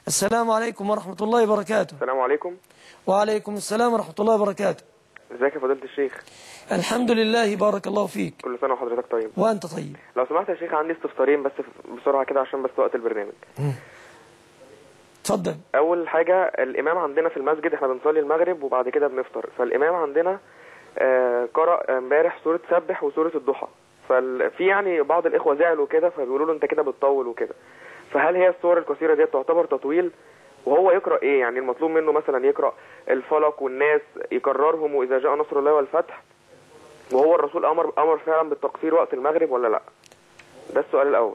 السلام عليكم ورحمة الله وبركاته. السلام عليكم. وعليكم السلام ورحمة الله وبركاته. ازيك يا فضيلة الشيخ؟ الحمد لله، بارك الله فيك. كل سنة وحضرتك طيب. وأنت طيب. لو سمحت يا شيخ، عندي استفسارين بس بسرعة كده عشان بس وقت البرنامج. اتفضل. أول حاجة، الإمام عندنا في المسجد احنا بنصلي المغرب وبعد كده بنفطر، فالإمام عندنا قرأ امبارح سورة سبح وسورة الضحى، ففي يعني بعض الإخوة زعلوا كده فبيقولوا له أنت كده بتطول وكده، فهل هي السور القصيرة دي تعتبر تطويل؟ وهو يقرأ إيه؟ يعني المطلوب منه مثلا يقرأ الفلق والناس يكررهم وإذا جاء نصر الله والفتح، وهو الرسول أمر فعلا بالتقصير وقت المغرب ولا لأ؟ ده السؤال الأول.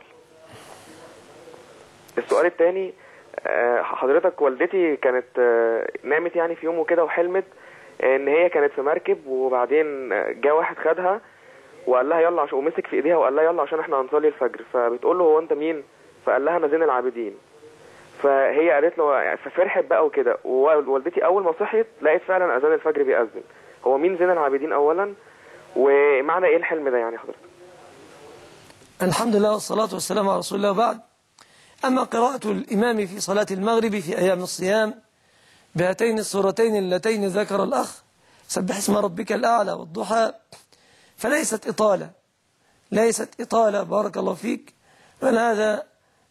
السؤال الثاني، حضرتك والدتي كانت نامت يعني في يوم وكده وحلمت ان هي كانت في مركب وبعدين جاء واحد خدها وقال لها يلا عشان، ومسك في ايديها وقال لها يلا عشان احنا هنصلي الفجر، فبتقول له هو انت مين؟ فقال لها انا زين العابدين. فهي قالت له، ففرحت بقى وكده، ووالدتي اول ما صحيت لقيت فعلا اذان الفجر بيأذن. هو مين زين العابدين اولا؟ ومعنى ايه الحلم ده يعني حضرتك؟ الحمد لله والصلاة والسلام على رسول الله. وبعد، أما قراءة الإمام في صلاة المغرب في أيام الصيام بهاتين السورتين اللتين ذكر الأخ، سبح اسم ربك الأعلى والضحى، فليست إطالة، ليست إطالة بارك الله فيك، بل هذا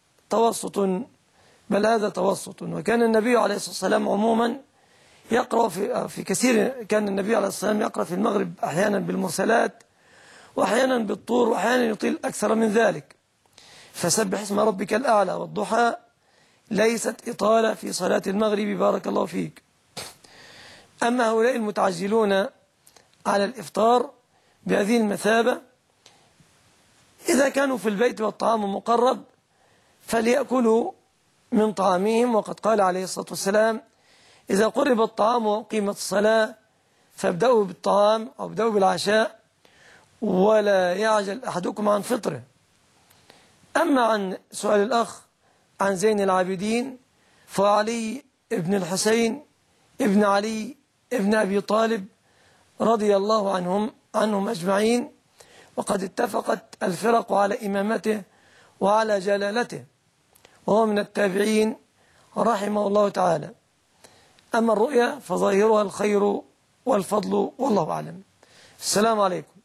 توسط. وكان النبي عليه الصلاة والسلام عموما يقرأ في كثير، كان النبي عليه الصلاة والسلام يقرأ في المغرب أحيانا بالمرسلات وأحيانا بالطور وأحيانا يطيل أكثر من ذلك. فسبح اسم ربك الأعلى والضحى ليست إطالة في صلاة المغرب بارك الله فيك. أما هؤلاء المتعجلون على الإفطار بهذه المثابة، إذا كانوا في البيت والطعام مقرب فليأكلوا من طعامهم، وقد قال عليه الصلاة والسلام إذا قرب الطعام وقيمت الصلاة فابدأوا بالطعام أو ابدأوا بالعشاء ولا يعجل أحدكم عن فطره. أما عن سؤال الأخ عن زين العابدين، فعلي ابن الحسين ابن علي ابن أبي طالب رضي الله عنهم أجمعين، وقد اتفقت الفرق على إمامته وعلى جلالته، وهو من التابعين رحمه الله تعالى. أما الرؤيا فظاهرها الخير والفضل والله أعلم. السلام عليكم.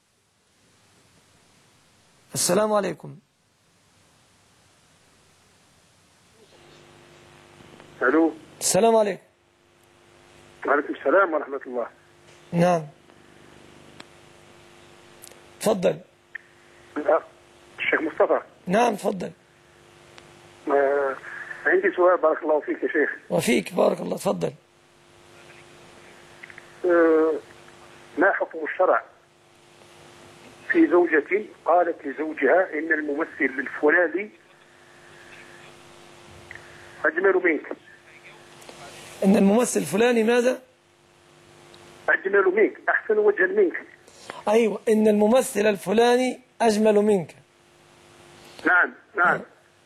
السلام عليكم. الو. السلام عليكم. وعليكم السلام ورحمة الله. نعم تفضل. الشيخ مصطفى. نعم تفضل. عندي سؤال بارك الله فيك يا شيخ. وفيك بارك الله، تفضل. ما حكم الشرع في زوجة قالت لزوجها إن الممثل الفلاني أجمل منك؟ إن الممثل الفلاني ماذا؟ أجمل منك، أحسن وجها منك. أيوة، إن الممثل الفلاني أجمل منك. نعم نعم.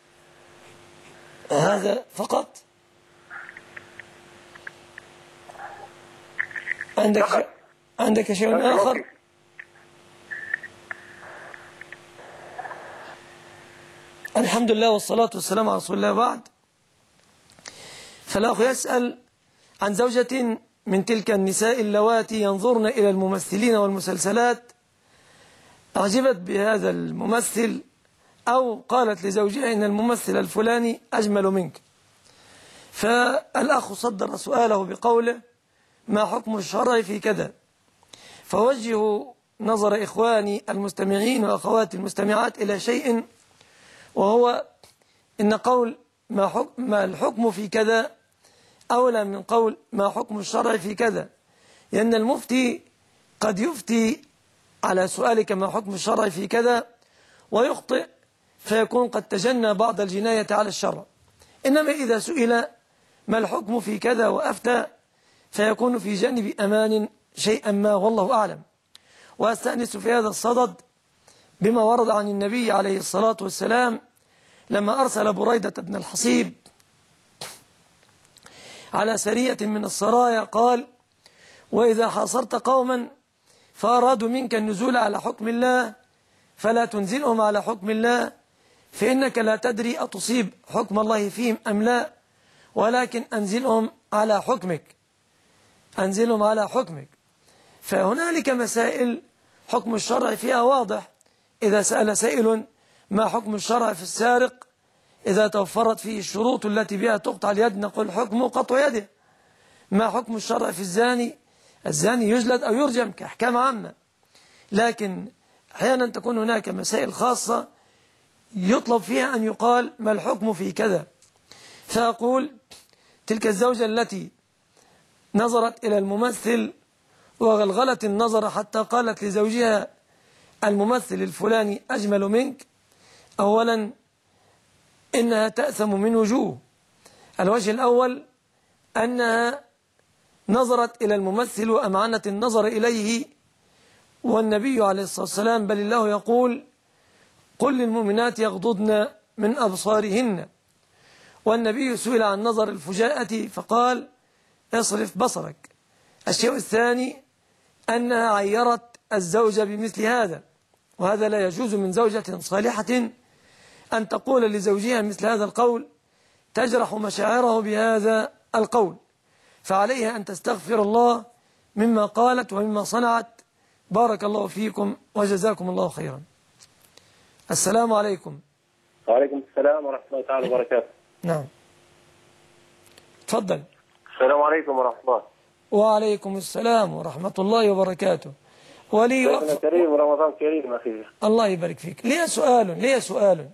هذا فقط؟ عندك شيء آخر؟ الحمد لله والصلاة والسلام على رسول الله. بعد، فالأخ يسأل عن زوجة من تلك النساء اللواتي ينظرن إلى الممثلين والمسلسلات، أعجبت بهذا الممثل أو قالت لزوجها إن الممثل الفلاني أجمل منك. فالأخ صدر سؤاله بقوله ما حكم الشرع في كذا؟ فوجهوا نظر إخواني المستمعين وأخواتي المستمعات إلى شيء، وهو إن قول ما الحكم في كذا أولى من قول ما حكم الشرع في كذا، لأن المفتي قد يفتي على سؤالك ما حكم الشرع في كذا ويخطئ فيكون قد تجنى بعض الجناية على الشرع. إنما إذا سئل ما الحكم في كذا وأفتى فيكون في جانب أمان شيئا ما، والله أعلم. وأستأنس في هذا الصدد بما ورد عن النبي عليه الصلاة والسلام لما أرسل بريدة بن الحصيب على سرية من السرايا قال وإذا حاصرت قوما فأرادوا منك النزول على حكم الله فلا تنزلهم على حكم الله، فإنك لا تدري أتصيب حكم الله فيهم أم لا، ولكن أنزلهم على حكمك، أنزلهم على حكمك. فهنالك مسائل حكم الشرع فيها واضح. إذا سأل سائل ما حكم الشرع في السارق إذا توفرت فيه الشروط التي بها تقطع اليد، نقول حكمه قطع يده. ما حكم الشرع في الزاني؟ الزاني يجلد أو يرجم كأحكام عامة. لكن أحيانا تكون هناك مسائل خاصة يطلب فيها أن يقال ما الحكم في كذا، فأقول تلك الزوجة التي نظرت إلى الممثل وغلغلت النظر حتى قالت لزوجها الممثل الفلاني أجمل منك، أولا إنها تأثم من وجوه. الوجه الأول أنها نظرت إلى الممثل وأمعنت النظر إليه، والنبي عليه الصلاة والسلام بل الله يقول قل للمؤمنات يغضضن من أبصارهن، والنبي سئل عن نظر الفجاءة فقال اصرف بصرك. الشيء الثاني أنها عيرت الزوج بمثل هذا، وهذا لا يجوز من زوجة صالحة أن تقول لزوجها مثل هذا القول تجرح مشاعره بهذا القول، فعليها أن تستغفر الله مما قالت ومما صنعت. بارك الله فيكم وجزاكم الله خيرا. السلام عليكم. وعليكم السلام ورحمة الله تعالى وبركاته. نعم تفضل. السلام عليكم ورحمة الله. وعليكم السلام ورحمة الله وبركاته. ولي كريم ورمضان كريم أخي. الله يبارك فيك. لي سؤال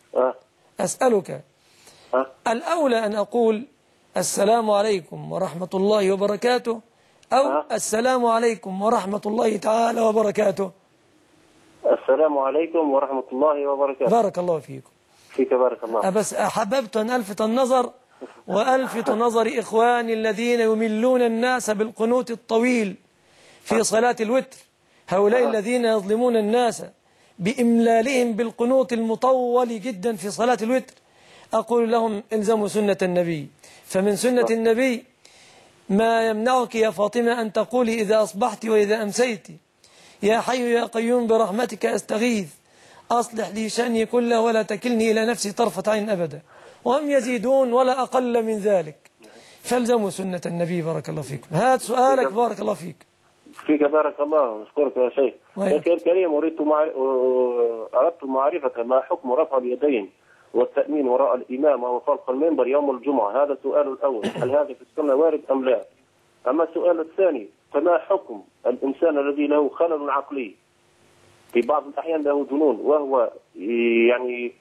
أسألك. الأولى أن أقول السلام عليكم ورحمة الله وبركاته أو السلام عليكم ورحمة الله تعالى وبركاته؟ السلام عليكم ورحمة الله وبركاته. بارك الله فيكم. فيك بارك الله. بس أحببت أن ألفت النظر وألفت نظر إخواني الذين يملون الناس بالقنوت الطويل في صلاة الوتر، هؤلاء الذين يظلمون الناس بإملالهم بالقنوت المطول جدا في صلاة الوتر. أقول لهم الزموا سنة النبي، فمن سنة النبي ما يمنعك يا فاطمة أن تقولي إذا أصبحت وإذا أمسيت يا حي يا قيوم برحمتك أستغيث أصلح لي شأني كله ولا تكلني إلى نفسي طرفة عين أبدا، وهم يزيدون ولا أقل من ذلك. فالزموا سنة النبي. بارك الله فيكم. هات سؤالك. بارك الله فيك. فيك بارك الله. أشكرك يا شيخ. أخي الكريم أردت معرفة ما حكم رفع اليدين والتأمين وراء الإمام وفرق المنبر يوم الجمعة. هذا السؤال الأول، هل هذا في السنة وارد أم لا؟ أما السؤال الثاني، فما حكم الإنسان الذي له خلل عقلي في بعض الأحيان له جنون وهو يعني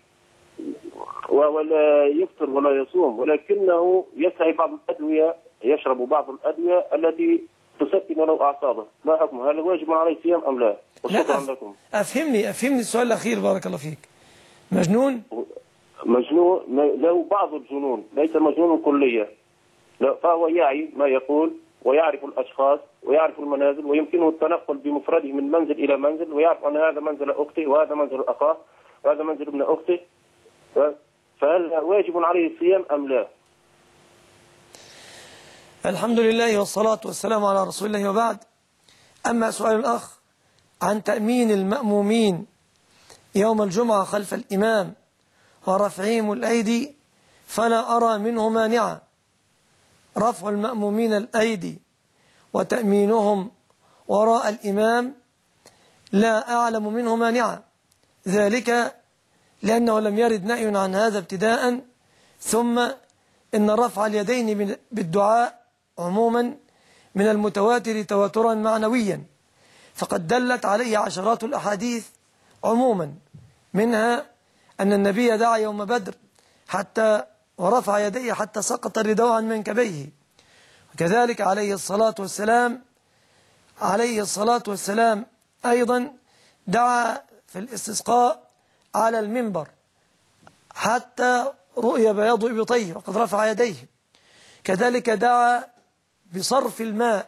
ولا يفطر ولا يصوم ولكنه يسعي بعض الأدوية، يشرب بعض الأدوية التي تسكن له أعصابه، ما حكمه؟ هل واجب عليه الصيام أم لا؟ وشكرا لكم. أفهمني السؤال الأخير. بارك الله فيك. مجنون له بعض الجنون، ليس مجنون كلية، فهو يعي ما يقول ويعرف الأشخاص ويعرف المنازل ويمكنه التنقل بمفرده من منزل إلى منزل، ويعرف أن هذا منزل أختي وهذا منزل أخاه وهذا منزل ابن أختي، فهل واجب عليه الصيام أم لا؟ الحمد لله والصلاة والسلام على رسول الله، وبعد. أما سؤال الأخ عن تأمين المأمومين يوم الجمعة خلف الإمام ورفعهم الأيدي فلا أرى منه مانعا. رفع المأمومين الأيدي وتأمينهم وراء الإمام لا أعلم منه مانعا، ذلك لأنه لم يرد نهي عن هذا ابتداء، ثم إن رفع اليدين بالدعاء عموما من المتواتر تواترا معنويا، فقد دلت عليه عشرات الأحاديث عموما، منها أن النبي دعا يوم بدر حتى ورفع يديه حتى سقط الرداء عن منكبيه، وكذلك عليه الصلاة والسلام أيضا دعا في الاستسقاء على المنبر حتى رؤي بياض إبطيه وقد رفع يديه. كذلك دعا بصرف الماء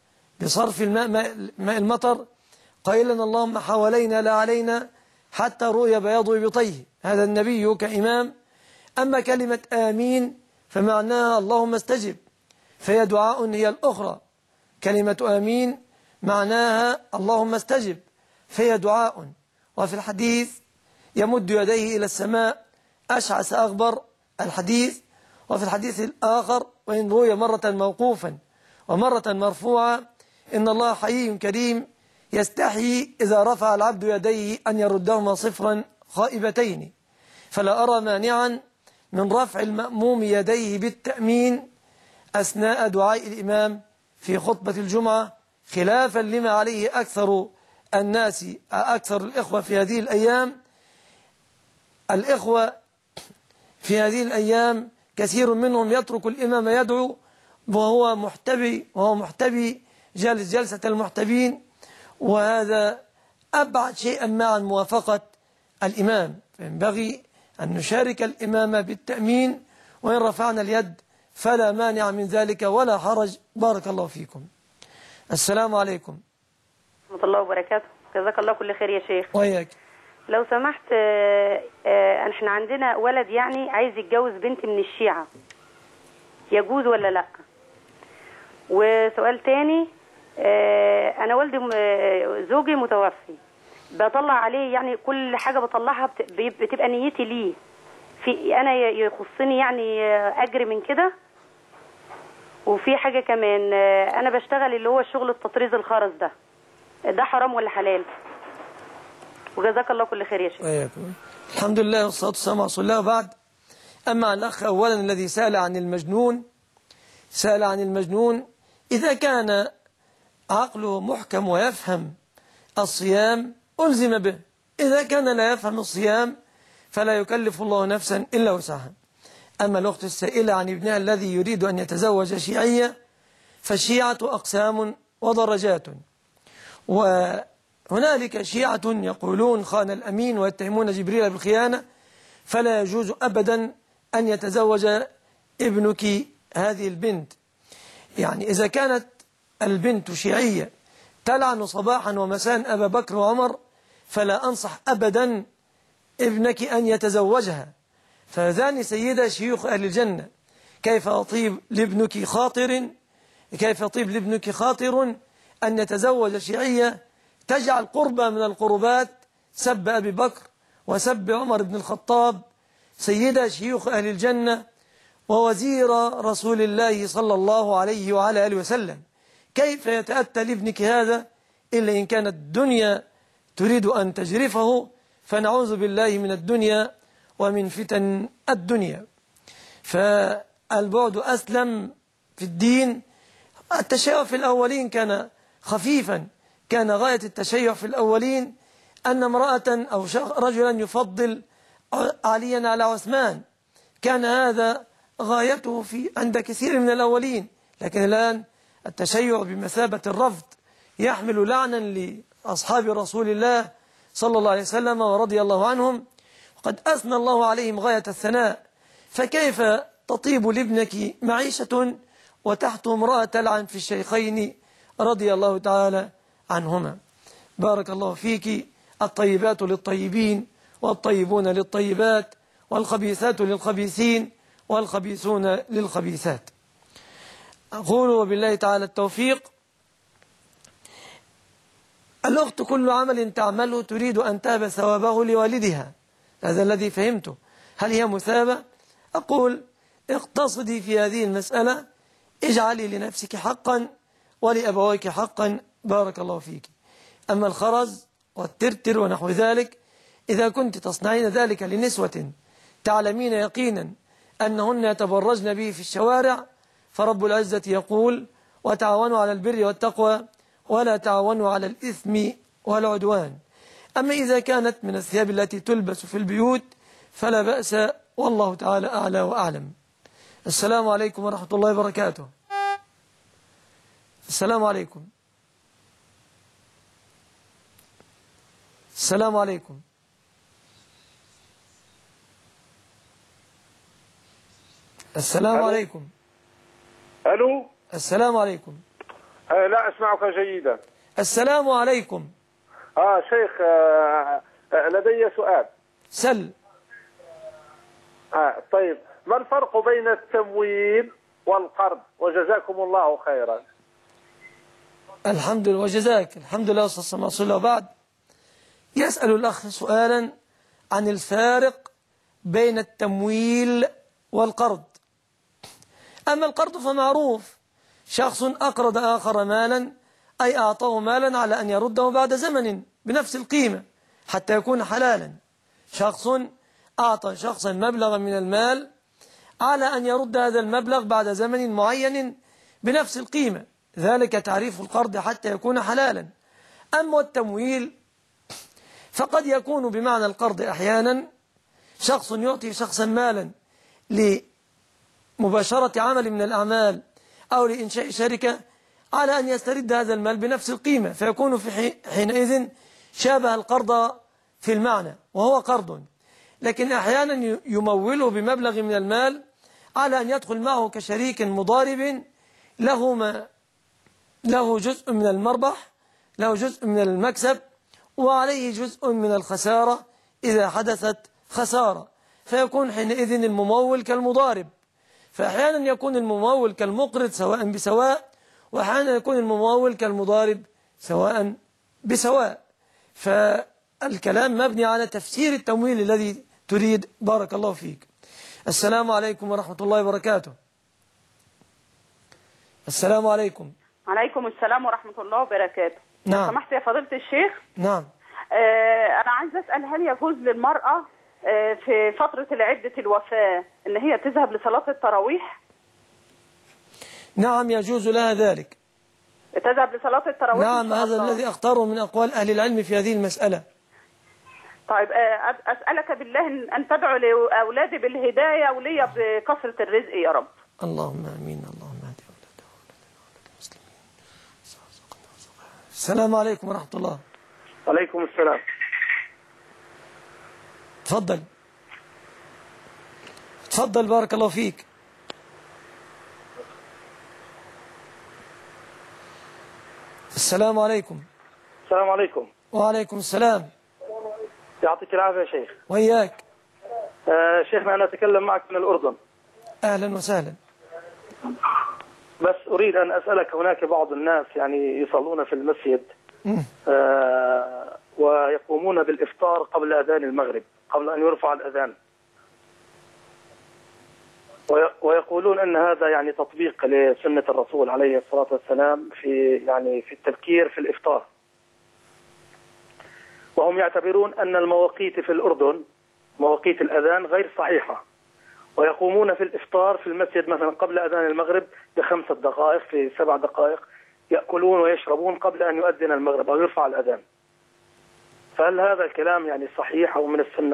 ماء المطر قائلا اللهم حوالينا لا علينا حتى رؤي بياض إبطيه. هذا النبي كإمام. أما كلمة آمين فمعناها اللهم استجب، فهي دعاء هي الأخرى. كلمة آمين معناها اللهم استجب، فهي دعاء. وفي الحديث يمد يديه إلى السماء أشعث أغبر الحديث، وفي الحديث الآخر: وإن روي مرة موقوفا ومرة مرفوعا إن الله حي كريم يستحيي إذا رفع العبد يديه أن يردهما صفرا خائبتين، فلا أرى مانعا من رفع المأموم يديه بالتأمين أثناء دعاء الإمام في خطبة الجمعة، خلافا لما عليه أكثر الإخوة في هذه الأيام. الإخوة في هذه الأيام كثير منهم يترك الإمام يدعو وهو محتبي جالس جلسة المحتبين، وهذا أبعد شيئا عن موافقة الإمام. فينبغي أن نشارك الإمام بالتأمين، وإن رفعنا اليد فلا مانع من ذلك ولا حرج. بارك الله فيكم. السلام عليكم ورحمة الله وبركاته. جزاك الله كل خير يا شيخ. وياك. لو سمحت، احنا عندنا ولد يعني عايز يتجوز بنت من الشيعة، يجوز ولا لا؟ وسؤال تاني، انا والدي زوجي متوفي، بطلع عليه يعني كل حاجة بطلعها بتبقى نيتي ليه، في انا يخصني يعني اجر من كده. وفي حاجة كمان، انا بشتغل اللي هو الشغل التطريز الخرز ده حرام ولا حلال؟ وجزاك الله كل خير يا شيخ. وياكم. الحمد لله والصلاة والسلام على رسول الله. وبعد، أما الأخ أولا الذي سأل عن المجنون، إذا كان عقله محكم ويفهم الصيام ألزم به، إذا كان لا يفهم الصيام فلا يكلف الله نفسا إلا وسعها. أما الأخت السائلة عن ابنها الذي يريد أن يتزوج شيعية، فالشيعة أقسام ودرجات، وهنالك شيعة يقولون خان الأمين ويتهمون جبريل بالخيانة، فلا يجوز أبدا أن يتزوج ابنك هذه البنت. يعني إذا كانت البنت شيعية تلعن صباحا ومساء أبا بكر وعمر، فلا أنصح أبدا ابنك أن يتزوجها، فهذان سيدا شيوخ أهل الجنة. كيف يطيب لابنك خاطر أن يتزوج شيعية تجعل قربة من القربات سب أبي بكر وسب عمر بن الخطاب، سيدا شيوخ أهل الجنة ووزير رسول الله صلى الله عليه وعلى آله وسلم. كيف يتأتى لابنك هذا إلا إن كانت الدنيا تريد أن تجرفه، فنعوذ بالله من الدنيا ومن فتن الدنيا. فالبعد أسلم في الدين. التشيع في الأولين كان خفيفا، كان غاية التشيع في الأولين أن امرأة أو رجلا يفضل عليا على عثمان، كان هذا غايته عند كثير من الأولين. لكن الآن التشيع بمثابة الرفض يحمل لعنا لأصحاب رسول الله صلى الله عليه وسلم ورضي الله عنهم، وقد أثنى الله عليهم غاية الثناء. فكيف تطيب لابنك معيشة وتحت امرأة تلعن في الشيخين رضي الله تعالى عنهما؟ بارك الله فيك. الطيبات للطيبين والطيبون للطيبات والخبيثات للخبيثين والخبيثون للخبيثات. أقول وبالله تعالى التوفيق. الأخت كل عمل تعمله تريد أن تهب ثوابه لوالدها، هذا الذي فهمته. هل هي مثابة؟ أقول اقتصدي في هذه المسألة، اجعلي لنفسك حقا ولأبويك حقا. بارك الله فيك. أما الخرز والترتر ونحو ذلك، إذا كنت تصنعين ذلك لنسوة تعلمين يقينا أنهن يتبرجن به في الشوارع، فرب العزة يقول: وتعاونوا على البر والتقوى ولا تعاونوا على الإثم والعدوان. أما إذا كانت من الثياب التي تلبس في البيوت فلا بأس، والله تعالى أعلى وأعلم. السلام عليكم ورحمة الله وبركاته. السلام عليكم. السلام عليكم. السلام عليكم. ألو. السلام عليكم. لا أسمعك جيدا. السلام عليكم. شيخ، لدي سؤال. سل. طيب، ما الفرق بين التمويل والقرض؟ وجزاكم الله خيرا. الحمد لله وجزاك. الحمد لله والصلاة والسلام. وبعد، يسأل الأخ سؤالا عن الفارق بين التمويل والقرض. أما القرض فمعروف، شخص أقرض آخر مالا أي أعطاه مالا على أن يرده بعد زمن بنفس القيمة حتى يكون حلالا. شخص أعطى شخصا مبلغا من المال على أن يرد هذا المبلغ بعد زمن معين بنفس القيمة، ذلك تعريف القرض حتى يكون حلالا. أما التمويل فقد يكون بمعنى القرض أحيانا شخص يعطي شخصا مالا لمباشرة عمل من الأعمال أو لإنشاء شركة على أن يسترد هذا المال بنفس القيمة، فيكون في حينئذ شابه القرض في المعنى وهو قرض. لكن أحيانا يموله بمبلغ من المال على أن يدخل معه كشريك مضارب له جزء من المربح، له جزء من المكسب، وعليه جزء من الخسارة إذا حدثت خسارة، فيكون حينئذ الممول كالمضارب. فأحيانا يكون الممول كالمقرض سواء بسواء، وأحيانا يكون الممول كالمضارب سواء بسواء. فالكلام مبني على تفسير التمويل الذي تريد. بارك الله فيك. السلام عليكم ورحمة الله وبركاته. السلام عليكم. عليكم السلام ورحمة الله وبركاته. نعم. سمحت يا فضيلة الشيخ. نعم. أنا عايز أسأل، هل يجوز للمرأة في فترة عدة الوفاة إن هي تذهب لصلاة التراويح؟ نعم يجوز لها ذلك. تذهب لصلاة التراويح؟ نعم، هذا الذي أختاره من أقوال أهل العلم في هذه المسألة. طيب أسألك بالله أن تدعو لأولادي بالهداية ولي بكثرة الرزق يا رب. اللهم آمين. اللهم اهد أولادنا وأولاد المسلمين. السلام عليكم ورحمة الله. عليكم السلام. تفضل تفضل، بارك الله فيك. السلام عليكم. السلام عليكم. وعليكم السلام. يعطيك العافية يا شيخ. وإياك. شيخنا أنا أتكلم معك من الأردن. أهلا وسهلا. بس أريد أن أسألك، هناك بعض الناس يعني يصلون في المسجد ويقومون بالإفطار قبل أذان المغرب، قبل أن يرفع الأذان، ويقولون أن هذا يعني تطبيق لسنة الرسول عليه الصلاة والسلام في التبكير في الإفطار. وهم يعتبرون أن المواقيت في الأردن مواقيت الأذان غير صحيحة، ويقومون في الإفطار في المسجد مثلا قبل أذان المغرب ب5 دقائق، في 7 دقائق يأكلون ويشربون قبل أن يؤذن المغرب أو يرفع الأذان. فهل هذا الكلام يعني صحيح أو من السنة؟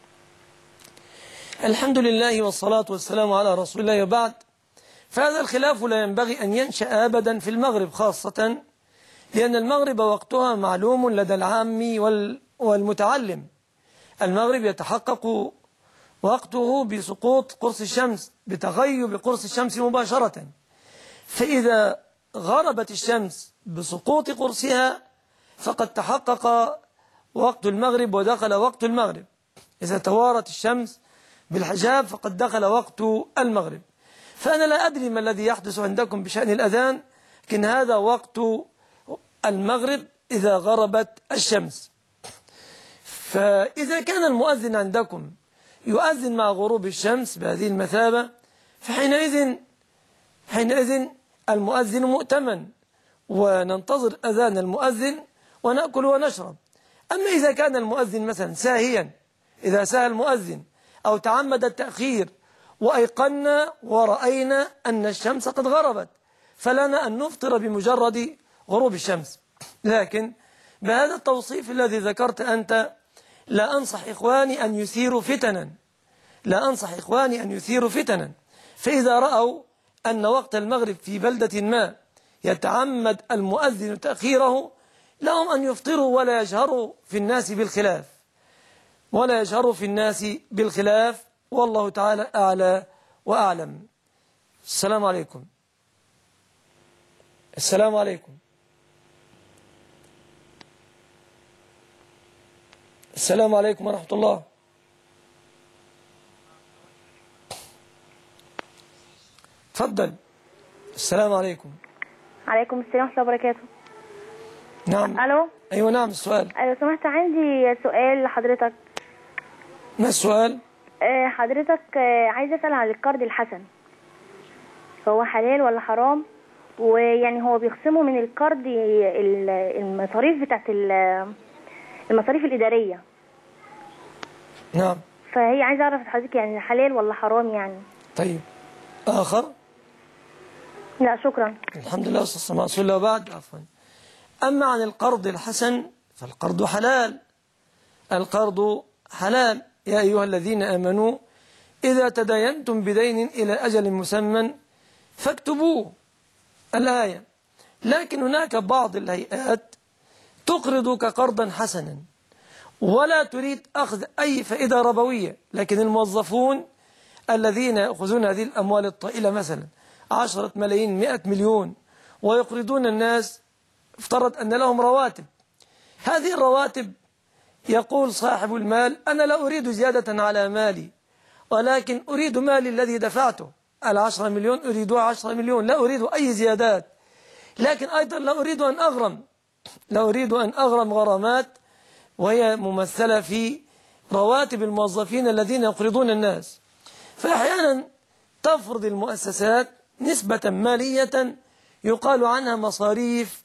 الحمد لله والصلاة والسلام على رسول الله، وبعد. فهذا الخلاف لا ينبغي أن ينشأ أبدا في المغرب خاصة، لأن المغرب وقتها معلوم لدى العام والمتعلم. المغرب يتحقق وقته بسقوط قرص الشمس، بتغيب قرص الشمس مباشرة. فإذا غربت الشمس بسقوط قرصها فقد تحقق وقت المغرب ودخل وقت المغرب. إذا توارت الشمس بالحجاب فقد دخل وقت المغرب. فأنا لا أدري ما الذي يحدث عندكم بشأن الأذان، لكن هذا وقت المغرب إذا غربت الشمس. فإذا كان المؤذن عندكم يؤذن مع غروب الشمس بهذه المثابة، فحينئذ المؤذن مؤتمن، وننتظر أذان المؤذن ونأكل ونشرب. أما إذا كان المؤذن مثلا ساهيا، إذا ساهى المؤذن أو تعمد التأخير وأيقنا ورأينا أن الشمس قد غربت، فلنا أن نفطر بمجرد غروب الشمس. لكن بهذا التوصيف الذي ذكرت أنت لا أنصح إخواني أن يثيروا فتنا، لا أنصح إخواني أن يثيروا فتنا. فإذا رأوا أن وقت المغرب في بلدة ما يتعمد المؤذن تأخيره، لهم أن يفطروا ولا يجهروا في الناس بالخلاف، ولا يجهروا في الناس بالخلاف، والله تعالى أعلى وأعلم. السلام عليكم. السلام عليكم. السلام عليكم ورحمة الله. تفضل. السلام عليكم. عليكم السلام ورحمة الله وبركاته. نعم. ألو. أيوة نعم، السؤال. لو سمحت عندي سؤال لحضرتك. ما السؤال؟ حضرتك عايز أسأل عن القرض الحسن. فهو حلال ولا حرام؟ ويعني هو بيخصموا من القرض المصاريف بتاعت المصاريف الإدارية. نعم. فهي عايزة أعرف حضرتك يعني حلال ولا حرام يعني. طيب آخر؟ لا شكرا. الحمد لله والصلاة على رسول الله وبعد. عفوا. أما عن القرض الحسن فالقرض حلال. القرض حلال. يا أيها الذين آمنوا إذا تداينتم بدين إلى أجل مسمى فاكتبوه، الآية. لكن هناك بعض الهيئات تقرضك قرضا حسنا ولا تريد أخذ أي فائدة ربوية، لكن الموظفون الذين يأخذون هذه الأموال الطائلة مثلا 10 ملايين 100 مليون ويقرضون الناس، افترض أن لهم رواتب. هذه الرواتب يقول صاحب المال أنا لا أريد زيادة على مالي، ولكن أريد مالي الذي دفعته 10 مليون أريدها 10 مليون، لا أريد أي زيادات. لكن أيضا لا أريد أن أغرم غرامات وهي ممثلة في رواتب الموظفين الذين يقرضون الناس. فأحيانا تفرض المؤسسات نسبة مالية يقال عنها مصاريف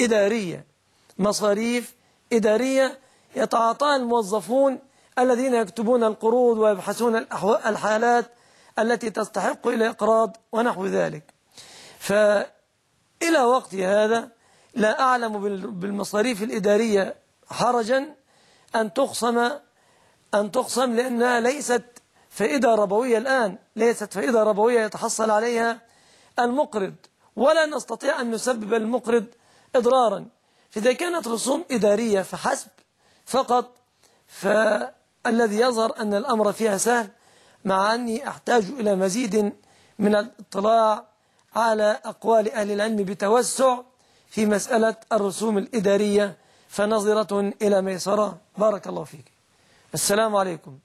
إدارية يتعاطاها الموظفون الذين يكتبون القروض ويبحثون الحالات التي تستحق إلى إقراض ونحو ذلك. فإلى وقت هذا لا أعلم بالمصاريف الإدارية حرجا أن تقسم لأنها ليست فائدة ربوية الآن، ليست فائدة ربوية يتحصل عليها المقرض، ولا نستطيع أن نسبب المقرض إضرارا. فإذا كانت رسوم إدارية فحسب فقط، فالذي يظهر أن الأمر فيها سهل، مع أني أحتاج إلى مزيد من الاطلاع على أقوال أهل العلم بتوسع في مسألة الرسوم الإدارية، فنظرة إلى ميسرة. بارك الله فيك. السلام عليكم.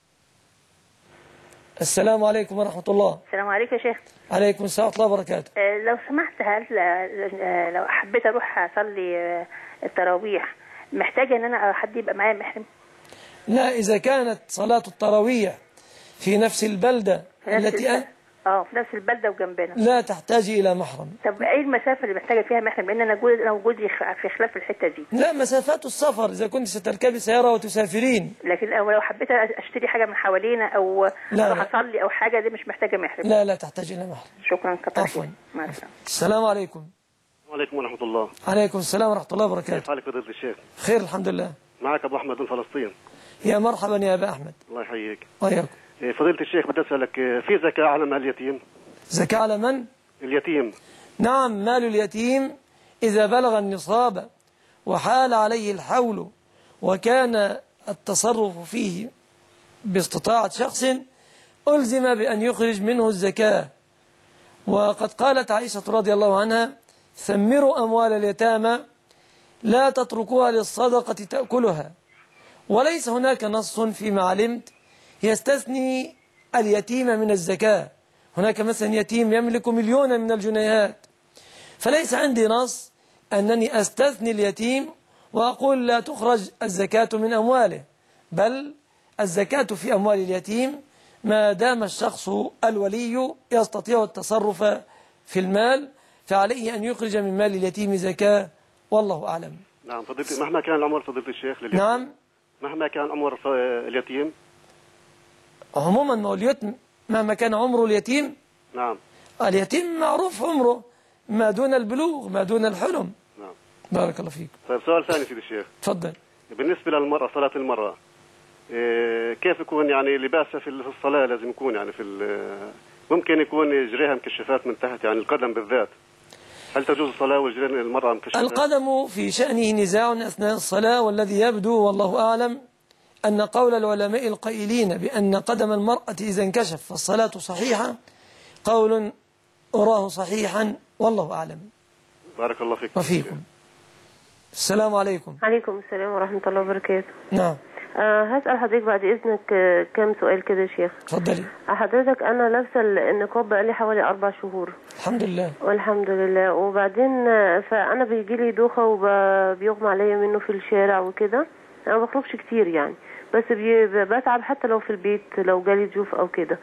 السلام عليكم ورحمة الله. السلام عليكم يا شيخ. عليكم السلام ورحمة الله وبركاته. لو سمحت، هل لو حبيت أروح أصلي التراويح محتاجة أن أنا حد يبقى معايا محرم؟ لا، إذا كانت صلاة التراويح في نفس البلدة في نفس البلدة وجنبنا لا تحتاج إلى محرم. طب أي المسافة اللي محتاجة فيها محرم؟ لأن أنا وجودي في خلاف الحتة دي. لا، مسافات السفر إذا كنت ستركبي سيارة وتسافرين. لكن لو حبيت أشتري حاجة من حوالينا أو أروح أصلي أو حاجة، دي مش محتاجة محرم؟ لا تحتاج إلى محرم. شكرا كتير. عفوا. السلام عليكم. وعليكم ورحمة الله. عليكم السلام ورحمة الله وبركاته. كيف حالك فضيلة الشيخ؟ خير الحمد لله. معك أبو أحمد من فلسطين. يا مرحبا يا أبا أحمد. الله يحييك. وياكم. فضيلة الشيخ بدي أسألك، في زكاة على مال اليتيم؟ زكاة على من؟ اليتيم. نعم، مال اليتيم إذا بلغ النصاب وحال عليه الحول وكان التصرف فيه باستطاعة شخص ألزم بأن يخرج منه الزكاة. وقد قالت عائشة رضي الله عنها: ثمروا أموال اليتامى لا تتركوها للصدقة تأكلها. وليس هناك نص فيما علمت يستثني اليتيم من الزكاة. هناك مثلا يتيم يملك مليون من الجنيهات، فليس عندي نص أنني أستثني اليتيم وأقول لا تخرج الزكاة من أمواله، بل الزكاة في أموال اليتيم ما دام الشخص الولي يستطيع التصرف في المال، فعليه أن يخرج من مال اليتيم زكاة، والله أعلم. نعم فضيلة، مهما كان العمر فضيلة الشيخ لليتيم. نعم، مهما كان عمر اليتيم. عموما ما هو اليتيم مهما كان عمره اليتيم. نعم. اليتيم معروف عمره ما دون البلوغ، ما دون الحلم. نعم. بارك الله فيك. طيب سؤال ثاني سيدي الشيخ. تفضل. بالنسبة للمرأة، صلاة المرأة كيف يكون يعني لباسها في الصلاة؟ لازم يكون يعني ممكن يكون رجليها مكشفات من تحت، يعني القدم بالذات، هل تجوز الصلاة ورجلين المرأة مكشفات؟ القدم في شأنه نزاع أثناء الصلاة، والذي يبدو والله أعلم أن قول العلماء القائلين بأن قدم المرأة إذا انكشف فالصلاة صحيحة قول أراه صحيحا، والله أعلم. بارك الله فيك. وفيكم. السلام عليكم. عليكم السلام ورحمة الله وبركاته. نعم. هسأل حضرتك بعد إذنك كم سؤال كده يا شيخ. اتفضلي. حضرتك أنا لابسة النقاب بقالي حوالي 4 شهور. الحمد لله. والحمد لله. وبعدين فأنا بيجيلي دوخة وبيغمى عليا منه في الشارع وكده. أنا ما بخرجش كتير يعني، بس بتعب حتى لو في البيت، لو جالي ضيوف أو كده.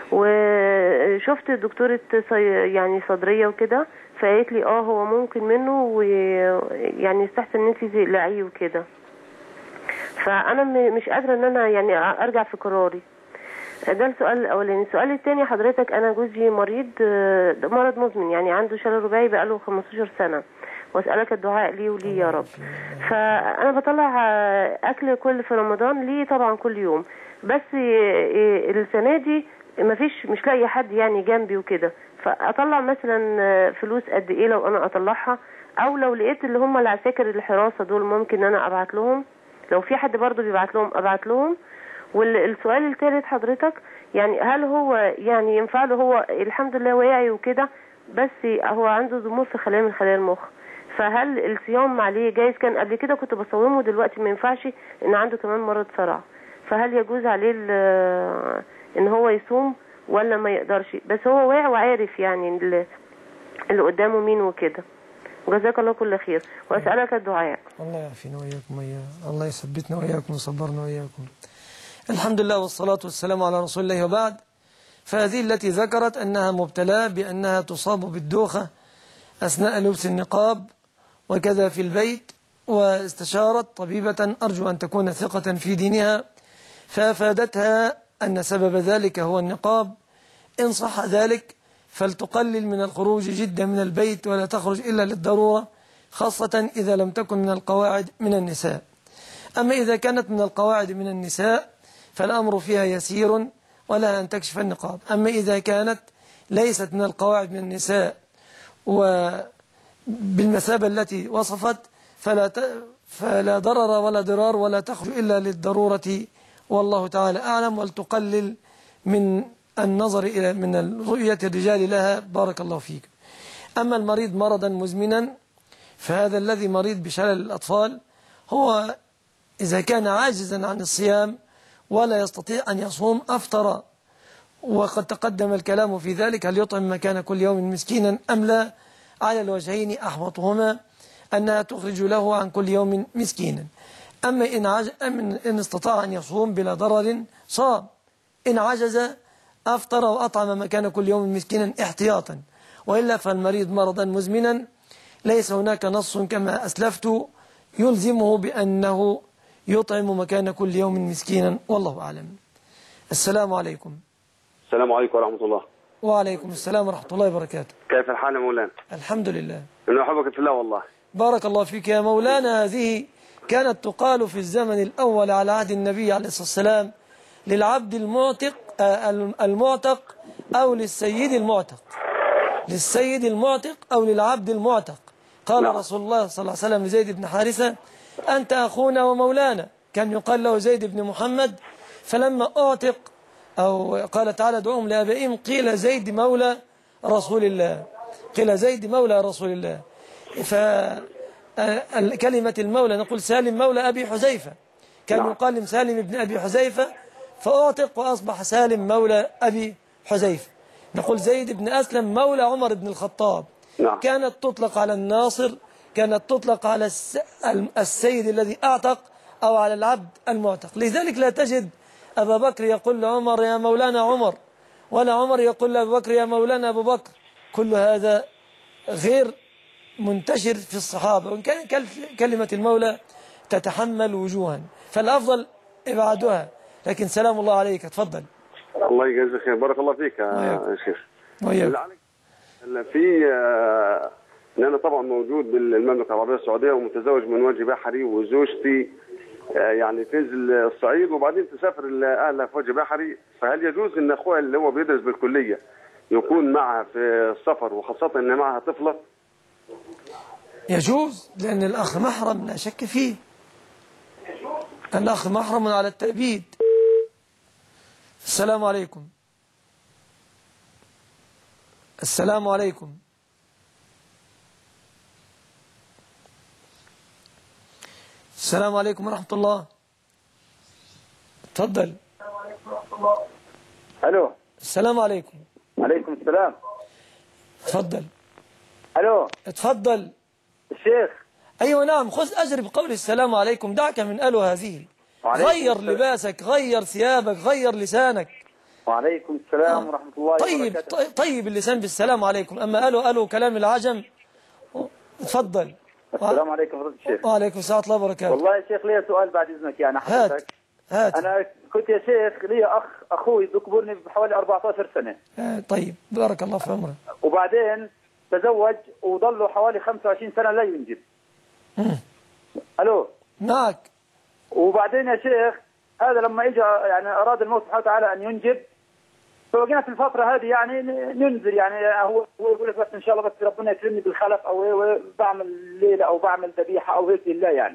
وشفت دكتورة يعني صدرية وكده، فقالت لي هو ممكن منه، ويعني يستحسن ان انت تقلعيه وكده. فانا مش قادرة ان انا يعني ارجع في قراري. ده السؤال الاولاني. السؤال الثاني حضرتك، انا جوزي مريض مرض مزمن، يعني عنده شلل رباعي بقاله 15 سنة، واسألك الدعاء ليه وليه يا رب. فانا بطلع اكل في رمضان ليه طبعا كل يوم، بس السنة دي مش لاقي حد يعني جنبي وكده، فاطلع مثلا فلوس قد ايه لو انا اطلعها، او لو لقيت اللي هم العساكر الحراسة دول ممكن انا ابعت لهم، لو في حد برضو بيبعت لهم ابعت لهم. والسؤال الثالث حضرتك، يعني هل هو يعني ينفع له، هو الحمد لله واعي وكده، بس هو عنده ضمور في خلايا من خلايا المخ، فهل الصيام عليه جايز؟ كان قبل كده كنت بصومه، دلوقتي ما ينفعش لان عنده كمان مرض صرع، فهل يجوز عليه ان هو يصوم ولا ما يقدرش؟ بس هو واعي وعارف يعني اللي قدامه مين وكده. وجزاك الله كل خير، واسالك الدعاء. الله يعافينا واياكم وإياه، الله يثبتنا واياكم ويصبرنا واياكم. الحمد لله والصلاة والسلام على رسول الله. وبعد، فهذه التي ذكرت أنها مبتلاه بأنها تصاب بالدوخة أثناء لبس النقاب وكذا في البيت، واستشارت طبيبة أرجو أن تكون ثقة في دينها، فأفادتها أن سبب ذلك هو النقاب. إن صح ذلك فلتقلل من الخروج جدا من البيت، ولا تخرج إلا للضرورة، خاصة إذا لم تكن من القواعد من النساء. أما إذا كانت من القواعد من النساء فالأمر فيها يسير، ولا أن تكشف النقاب. أما إذا كانت ليست من القواعد من النساء وبالمثابة التي وصفت فلا ضرر ولا ضرار، ولا تخرج إلا للضرورة، والله تعالى أعلم. ولتقلل من النظر إلى من رؤية الرجال لها، بارك الله فيك. أما المريض مرضا مزمنا، فهذا الذي مريض بشلل الأطفال هو إذا كان عاجزا عن الصيام ولا يستطيع أن يصوم أفطر، وقد تقدم الكلام في ذلك، هل يطعم مكان كل يوم مسكينا أم لا؟ على الوجهين أحوطهما أنها تخرج له عن كل يوم مسكينا. أما إن استطاع أن يصوم بلا ضرر صام، إن عجز أفطر وأطعم مكان كل يوم مسكينا احتياطا. وإلا فالمريض مرضا مزمنا ليس هناك نص كما أسلفت يلزمه بأنه يطعم مكان كل يوم مسكينا، والله أعلم. السلام عليكم. السلام عليكم ورحمة الله. وعليكم السلام ورحمة الله وبركاته. كيف الحال يا مولانا؟ الحمد لله. أنا أحبك في الله والله. بارك الله فيك يا مولانا. هذه كانت تقال في الزمن الأول على عهد النبي عليه الصلاة والسلام للعبد المعتق أو للسيد المعتق، للسيد المعتق أو للعبد المعتق. قال رسول الله صلى الله عليه وسلم لزيد بن حارثة: أنت أخونا ومولانا. كان يقال له زيد بن محمد، فلما أعتق أو قال تعالى ادعوهم لآبائهم قيل زيد مولى رسول الله، قيل زيد مولى رسول الله. فكلمة المولى نقول سالم مولى أبي حذيفة، كان يقال سالم بن أبي حذيفة فأعتق وأصبح سالم مولى أبي حذيفة. نقول زيد بن أسلم مولى عمر بن الخطاب. كانت تطلق على الناصر، كانت تطلق على السيد الذي أعتق أو على العبد المعتق. لذلك لا تجد أبا بكر يقول لعمر يا مولانا عمر، ولا عمر يقول لأبو بكر يا مولانا أبو بكر. كل هذا غير منتشر في الصحابة، وإن كان كلمة المولى تتحمل وجوها، فالأفضل إبعادها. لكن سلام الله عليك، تفضل. الله يجزاك خير، بارك الله فيك يا شيخ. في ان انا طبعا موجود بالمملكه العربيه السعوديه ومتزوج من وجه بحري، وزوجتي يعني تنزل الصعيد وبعدين تسافر لاهلها في وجه بحري، فهل يجوز ان اخوها اللي هو بيدرس بالكليه يكون معها في السفر، وخاصه ان معها طفله؟ يجوز، لان الاخ محرم لا شك فيه، الاخ محرم على التأبيد. السلام عليكم. السلام عليكم. السلام عليكم ورحمة الله. تفضل. الو. السلام عليكم. عليكم السلام. تفضل. الو. تفضل. الشيخ. ايوه نعم، خذ اجر بقول السلام عليكم، دعك من الو هذه. غير لباسك، غير ثيابك، غير لسانك. وعليكم السلام ورحمة الله وبركاته. طيب اللسان بالسلام عليكم، أما قالوا كلام العجم. اتفضل. السلام عليكم فضيلة الشيخ. وعليكم السلام ورحمة الله وبركاته. والله يا شيخ لي سؤال بعد إذنك يعني حضرتك. هات. أنا كنت يا شيخ لي أخوي بيكبرني بحوالي 14 سنة. طيب بارك الله في عمره. وبعدين تزوج وضل له حوالي 25 سنة لا ينجب. ألو. معك. وبعدين يا شيخ هذا لما اجى يعني اراد المولى سبحانه وتعالى ان ينجب، فوجينا في الفتره هذه يعني ننزل يعني هو يقول لك بس ان شاء الله بس ربنا يكرمني بالخلف او بعمل ليله او بعمل ذبيحه او هيك لله يعني.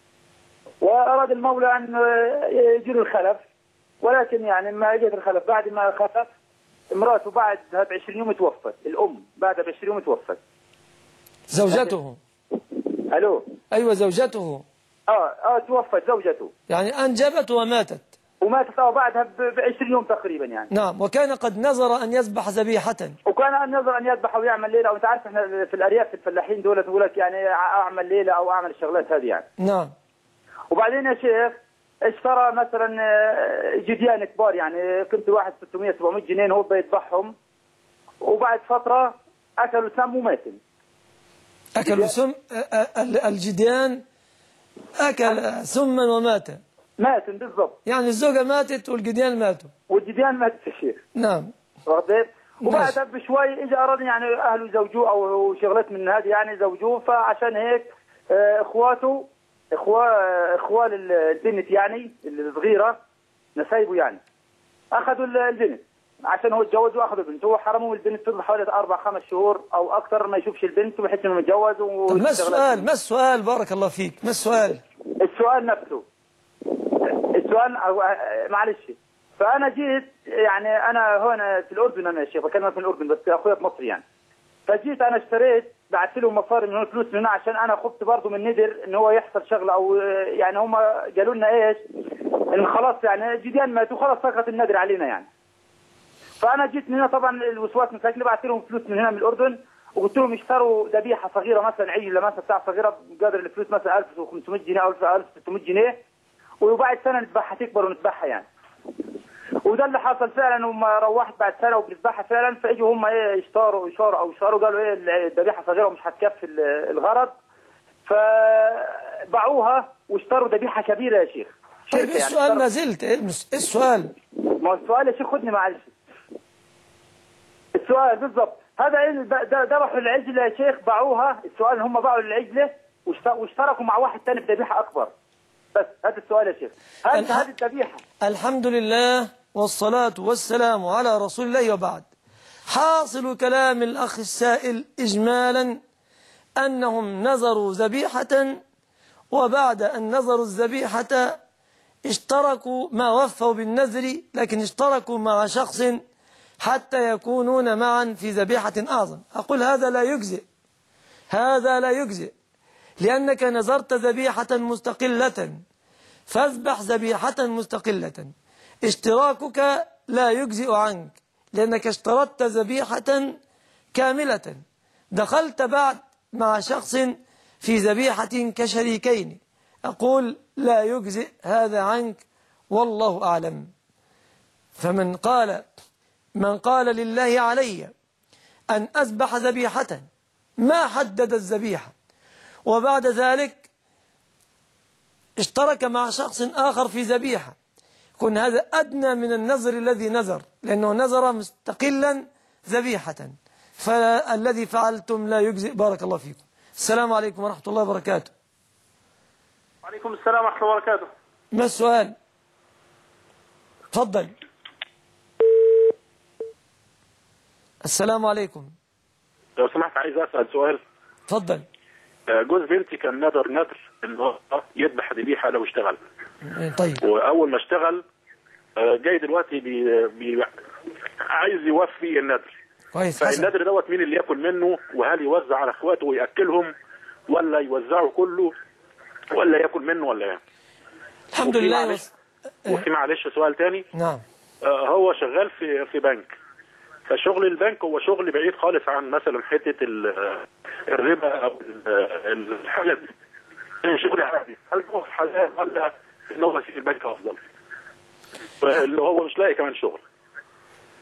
واراد المولى ان يجي له الخلف، ولكن يعني ما اجت الخلف بعد ما خلف امراته بعد 20 يوم توفت، الام بعد 20 يوم توفت. زوجته. الو. ايوه زوجته. توفت زوجته. يعني انجبت وماتت. وماتت بعدها ب20 يوم تقريبا يعني. نعم. وكان قد نظر ان يذبح ذبيحه. وكان ان نظر ان يذبح ويعمل ليله، وانت عارف احنا في الارياف في الفلاحين دول يقول لك يعني اعمل ليله او اعمل الشغلات هذه يعني. نعم. وبعدين يا شيخ اشترى مثلا جديان كبار يعني كنت واحد 600 700 جنيه هو بيذبحهم، وبعد فتره اكلوا سم وماتوا. اكلوا سم. الجديان اكل سما ومات. ماتوا بالضبط. يعني الزوجه ماتت والجديان ماتوا. والجديان ماتت يا شيخ. نعم. واخذت. وبعدها بشوي اجى اراد يعني اهله يزوجوه او شغلات من هذه يعني زوجوه، فعشان هيك اخواته اخوال البنت يعني الصغيره نسايبه يعني اخذوا البنت عشان هو اتجوز واخذوا البنت، هو حرموا البنت تفضل حوالي 4-5 شهور او اكثر ما يشوفش البنت وبحس انه متجوز. طب ما السؤال بارك الله فيك، ما السؤال؟ السؤال نفسه السؤال معلش. فانا جيت يعني انا هنا في الاردن، انا يا شيخ بكلمك من الاردن بس اخويا في مصر يعني. فجيت انا اشتريت بعثت لهم مصاري من هنا فلوس من هنا عشان انا خفت برضه من ندر ان هو يحصل شغله او يعني هم قالوا لنا ايش ان خلاص يعني جديان ماتوا خلاص سقط النذر علينا يعني. فانا جيت من هنا طبعا الوسواس مساكن بعثت لهم فلوس من هنا من الاردن وقلت لهم اشتروا ذبيحه صغيره مثلا عجله مثلا بتاع صغيره بقدر الفلوس مثلا 1500 جنيه او 1600 جنيه، وبعد سنه نذبحها تكبر ونذبحها يعني. وده اللي حصل فعلا. وما روحت بعد سنه وبنذبحها فعلا، فاجوا هم اشتروا قالوا ايه الذبيحه صغيره ومش هتكفي الغرض، فباعوها واشتروا ذبيحه كبيره يا شيخ. طيب ايه السؤال؟ ما زلت ايه السؤال؟ ما السؤال يا شيخ خدني معلش. السؤال بالضبط هذا ايه ذبحوا العجله يا شيخ باعوها. السؤال ان هم باعوا العجله واشتركوا مع واحد ثاني بذبيحه اكبر. بس هذا السؤال يا شيخ. هذه الذبيحه. الحمد لله والصلاة والسلام على رسول الله وبعد. حاصل كلام الأخ السائل إجمالا أنهم نظروا ذبيحة، وبعد أن نظروا الذبيحة اشتركوا ما وفوا بالنذر، لكن اشتركوا مع شخص حتى يكونون معا في ذبيحة أعظم. أقول هذا لا يجزئ، هذا لا يجزئ، لأنك نذرت ذبيحة مستقلة فاذبح ذبيحة مستقلة. اشتراكك لا يجزئ عنك لأنك اشترطت ذبيحة كاملة، دخلت بعد مع شخص في ذبيحة كشريكين. أقول لا يجزئ هذا عنك والله أعلم. فمن قال لله علي أن أذبح ذبيحة ما حدد الذبيحة وبعد ذلك اشترك مع شخص آخر في ذبيحة، يكون هذا أدنى من النذر الذي نذر، لأنه نذر مستقلا ذبيحة. فالذي فعلتم لا يجزئ. بارك الله فيكم. السلام عليكم ورحمة الله وبركاته. وعليكم السلام ورحمة الله وبركاته. ما السؤال؟ تفضل. السلام عليكم. لو سمحت عايز أسأل سؤال. تفضل. جوز بنتي كان نذر إن هو يذبح ذبيحة لو اشتغل. طيب. وأول ما اشتغل جاي دلوقتي عايز يوفي النذر. كويس. فالنذر دوت مين اللي ياكل منه؟ وهل يوزع على اخواته ويأكلهم ولا يوزعه كله ولا ياكل منه ولا ايه؟ الحمد لله. وفي معلش سؤال تاني. نعم. هو شغال في بنك، فشغل البنك هو شغل بعيد خالص عن مثلا حته الربا او الحاجات دي. شغل عادي، هل هو حلال ولا ان هو في البنك افضل؟ اللي هو مش لاقي كمان شغل.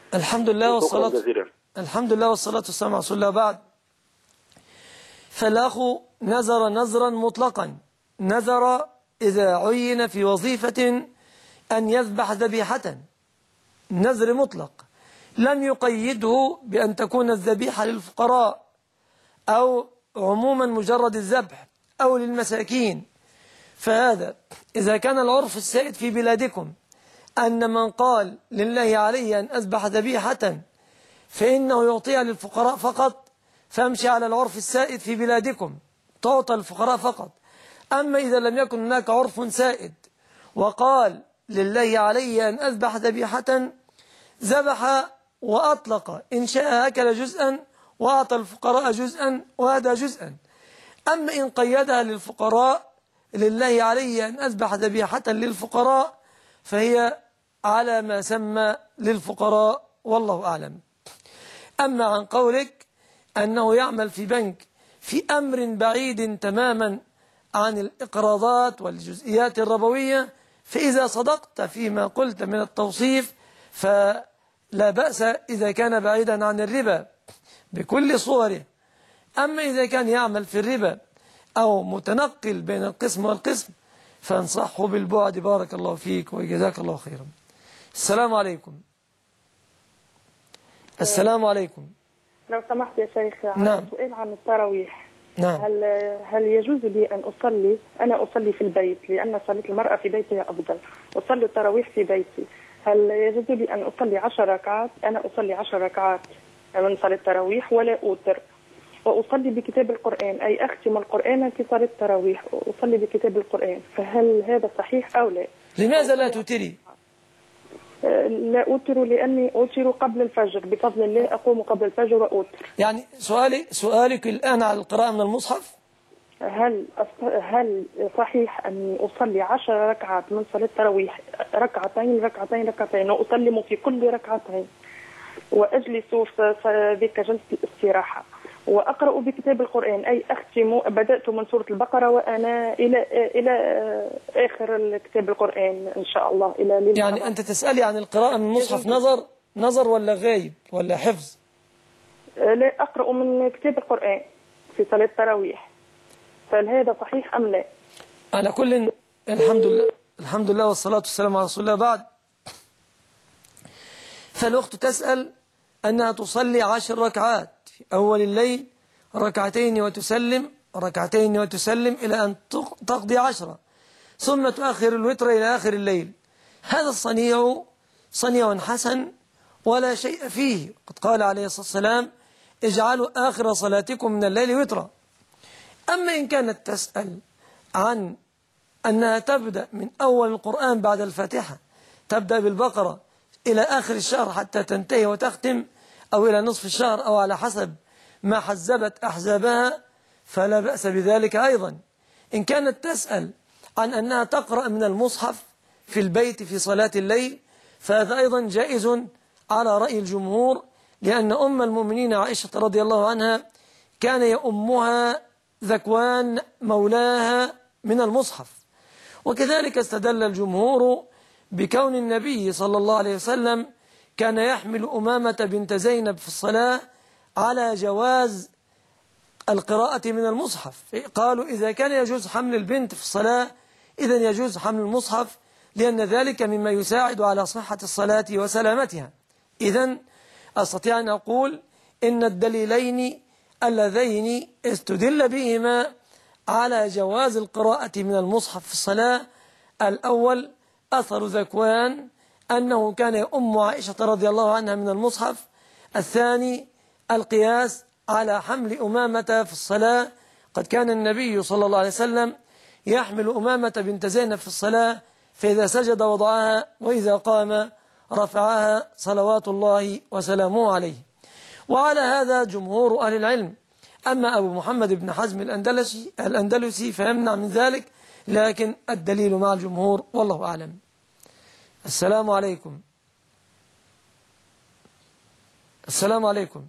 الحمد لله والصلاة والسلام على رسول الله. بعد، فالأخ نذر نذرا مطلقا، نذر إذا عين في وظيفة أن يذبح ذبيحة، نذر مطلق لم يقيده بأن تكون الذبيحة للفقراء أو عموما مجرد الذبح أو للمساكين. فهذا إذا كان العرف السائد في بلادكم أن من قال لله علي أن أذبح ذبيحة فإنه يعطيها للفقراء فقط، فامشي على العرف السائد في بلادكم، تعطى الفقراء فقط. أما إذا لم يكن هناك عرف سائد وقال لله علي أن أذبح ذبيحة، ذبح وأطلق، إن شاء أكل جزءا وأعطى الفقراء جزءا وهذا جزءا. أما إن قيدها للفقراء، لله علي أن أذبح ذبيحة للفقراء، فهي على ما سمى للفقراء، والله أعلم. أما عن قولك أنه يعمل في بنك في أمر بعيد تماما عن الإقراضات والجزئيات الربوية، فإذا صدقت فيما قلت من التوصيف فلا بأس إذا كان بعيدا عن الربا بكل صوره. أما إذا كان يعمل في الربا أو متنقل بين القسم والقسم فانصحه بالبعد. بارك الله فيك وجزاك الله خيرا. السلام عليكم. السلام عليكم. لو سمحت يا شيخ، نعم. سؤال عن التراويح. نعم. هل يجوز لي أن أصلي في البيت، لأن صلاة المرأة في بيتها أفضل، أصلي التراويح في بيتي، هل يجوز لي أن أصلي 10 ركعات؟ أنا أصلي 10 ركعات من صلاة التراويح ولا أوتر، وأصلي بكتاب القرآن، أي أختم القرآن في صلاة التراويح، أصلي بكتاب القرآن، فهل هذا صحيح أو لا؟ لماذا لا توتري؟ لا أوتر لأني أوتر قبل الفجر، بفضل الله أقوم قبل الفجر وأوتر. يعني سؤالك الآن على القراءة من المصحف؟ هل صحيح أني أصلي 10 ركعات من صلاة التراويح، ركعتين ركعتين ركعتين، وأسلم في كل ركعتين، وأجلس ذيك جلسة الاستراحة، وأقرأ بكتاب القرآن، أي أختم، بدأت من سورة البقرة وأنا إلى آخر كتاب القرآن إن شاء الله، إلى ليلة. يعني أنت تسألي عن القراءة من المصحف نظر ولا غايب ولا حفظ؟ لا، أقرأ من كتاب القرآن في صلاة التراويح، فهل هذا صحيح أم لا؟ على كل، الحمد لله والصلاة والسلام على رسول الله. بعد، فالأخت تسأل أنها تصلي 10 ركعات في أول الليل، ركعتين وتسلم إلى أن تقضي 10، ثم تؤخر الوتر إلى آخر الليل. هذا صنيع حسن ولا شيء فيه. قد قال عليه الصلاة والسلام: اجعلوا آخر صلاتكم من الليل وترا. أما إن كانت تسأل عن أنها تبدأ من أول القرآن بعد الفاتحة، تبدأ بالبقرة إلى آخر الشهر حتى تنتهي وتختم، أو إلى نصف الشهر، أو على حسب ما حزبت أحزابها، فلا بأس بذلك أيضا. إن كانت تسأل عن أنها تقرأ من المصحف في البيت في صلاة الليل، فهذا أيضا جائز على رأي الجمهور، لأن أم المؤمنين عائشة رضي الله عنها كان يؤمها ذكوان مولاها من المصحف. وكذلك استدل الجمهور بكون النبي صلى الله عليه وسلم كان يحمل أمامة بنت زينب في الصلاة على جواز القراءة من المصحف. قالوا إذا كان يجوز حمل البنت في الصلاة إذن يجوز حمل المصحف، لأن ذلك مما يساعد على صحة الصلاة وسلامتها. إذن أستطيع أن أقول إن الدليلين اللذين استدل بهما على جواز القراءة من المصحف في الصلاة: الأول أثر ذكوان أنه كان يؤم عائشة رضي الله عنها من المصحف. الثاني القياس على حمل أمامة في الصلاة. قد كان النبي صلى الله عليه وسلم يحمل أمامة بنت زينب في الصلاة، فإذا سجد وضعها وإذا قام رفعها صلوات الله وسلامه عليه. وعلى هذا جمهور أهل العلم. أما أبو محمد بن حزم الأندلسي فيمنع من ذلك، لكن الدليل مع الجمهور، والله أعلم. السلام عليكم. السلام عليكم.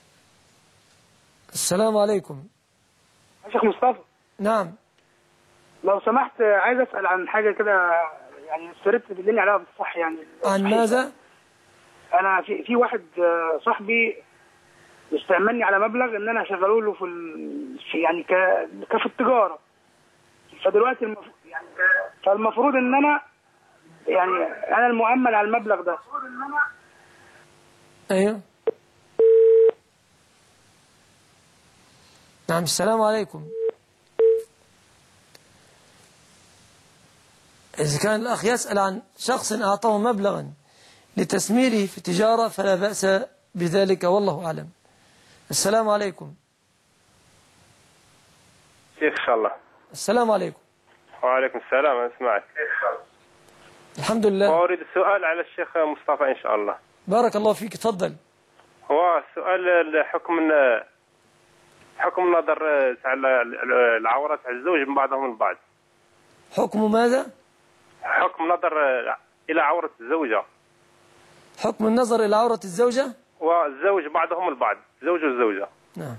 السلام عليكم. شيخ مصطفى. نعم. لو سمحت عايز اسال عن حاجه كده، يعني استردت تدلني عليها بالصح يعني. عن ماذا؟ انا في واحد صاحبي استأمني على مبلغ ان انا اشغله له في يعني في التجاره. فدلوقتي يعني فالمفروض ان انا يعني انا المؤمن على المبلغ ده. ايوه نعم. السلام عليكم. إذا كان الأخ يسأل عن شخص أعطاه مبلغا لتسميره في تجارة فلا بأس بذلك والله أعلم. السلام عليكم. شيخ إن شاء الله. السلام عليكم. وعليكم السلام. أنا أسمعك. الحمد لله. وأريد السؤال على الشيخ مصطفى إن شاء الله. بارك الله فيك. تفضل. هو سؤال حكم نظر العورات على الزوج من بعضهم البعض. حكم ماذا؟ حكم نظر إلى عورة الزوجة. حكم النظر إلى عورة الزوجة والزوج بعضهم البعض، زوج والزوجة. نعم.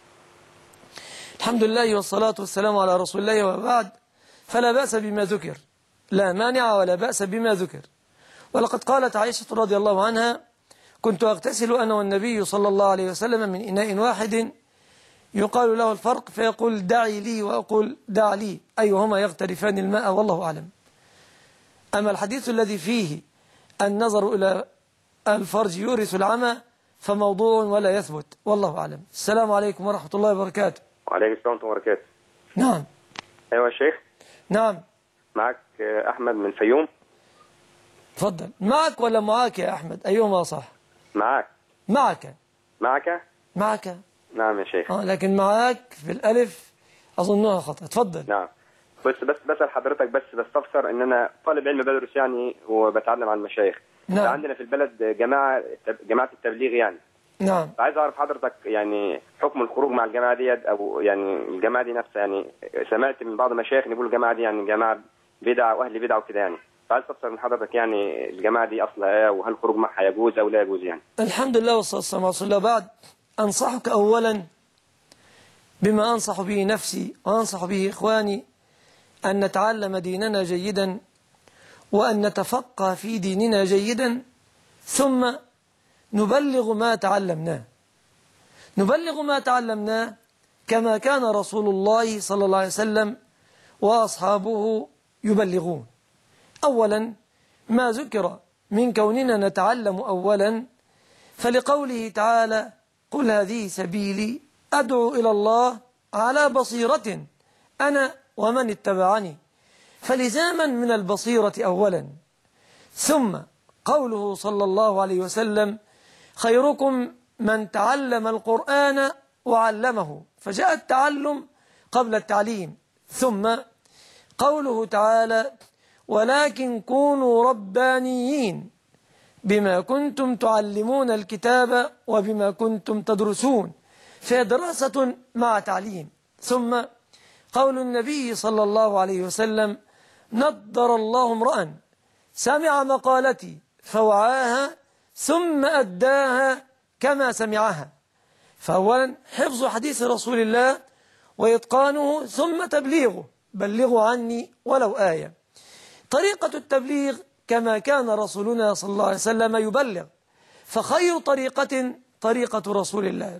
الحمد لله والصلاة والسلام على رسول الله وبعد، فلا بأس بما ذكر، لا مانع ولا بأس بما ذكر. ولقد قالت عائشة رضي الله عنها: كنت أغتسل أنا والنبي صلى الله عليه وسلم من إناء واحد يقال له الفرق، فيقول دعي لي وأقول دع لي، أيهما يغترفان الماء، والله أعلم. أما الحديث الذي فيه النظر إلى الفرج يورث العمى فموضوع ولا يثبت، والله أعلم. السلام عليكم ورحمة الله وبركاته. وعليكم السلام ورحمة الله وبركاته. نعم. أيوة يا شيخ. نعم. معك أحمد من الفيوم. تفضل. معك ولا معاك يا أحمد؟ أيهما صح؟ معك. معك. معك. معك. نعم يا شيخ. لكن معاك في الألف أظنها خطأ. تفضل. نعم. بسأل حضرتك بستفسر ان انا طالب علم بدرس يعني وبتعلم عن المشايخ. نعم. عندنا في البلد جماعة التبليغ يعني. نعم. عايز اعرف حضرتك يعني حكم الخروج مع الجماعة ديت، او يعني الجماعة دي نفسها، يعني سمعت من بعض المشايخ يقولوا الجماعة دي يعني جماعة بدعة واهل بدعة وكده يعني. فعايز استفسر من حضرتك يعني الجماعة دي اصلها ايه، وهل الخروج معها يجوز او لا يجوز يعني؟ الحمد لله والصلاة والسلام على رسول الله. بعد انصحك اولا بما انصح به نفسي وانصح به اخواني، أن نتعلم ديننا جيدا وأن نتفقه في ديننا جيدا، ثم نبلغ ما تعلمناه. نبلغ ما تعلمناه كما كان رسول الله صلى الله عليه وسلم وأصحابه يبلغون. أولا ما ذكر من كوننا نتعلم أولا، فلقوله تعالى: قل هذه سبيلي أدعو إلى الله على بصيرة أنا ومن اتبعني، فلزاما من البصيرة أولا. ثم قوله صلى الله عليه وسلم: خيركم من تعلم القرآن وعلمه، فجاء التعلم قبل التعليم. ثم قوله تعالى: ولكن كونوا ربانيين بما كنتم تعلمون الكتاب وبما كنتم تدرسون، فهي دراسة مع تعليم. ثم قول النبي صلى الله عليه وسلم: نضر الله امرأ سمع مقالتي فوعاها ثم أداها كما سمعها. فأولا حفظ حديث رسول الله وإتقانه، ثم تبليغه، بلغوا عني ولو آية. طريقة التبليغ كما كان رسولنا صلى الله عليه وسلم يبلغ، فخير طريقة رسول الله،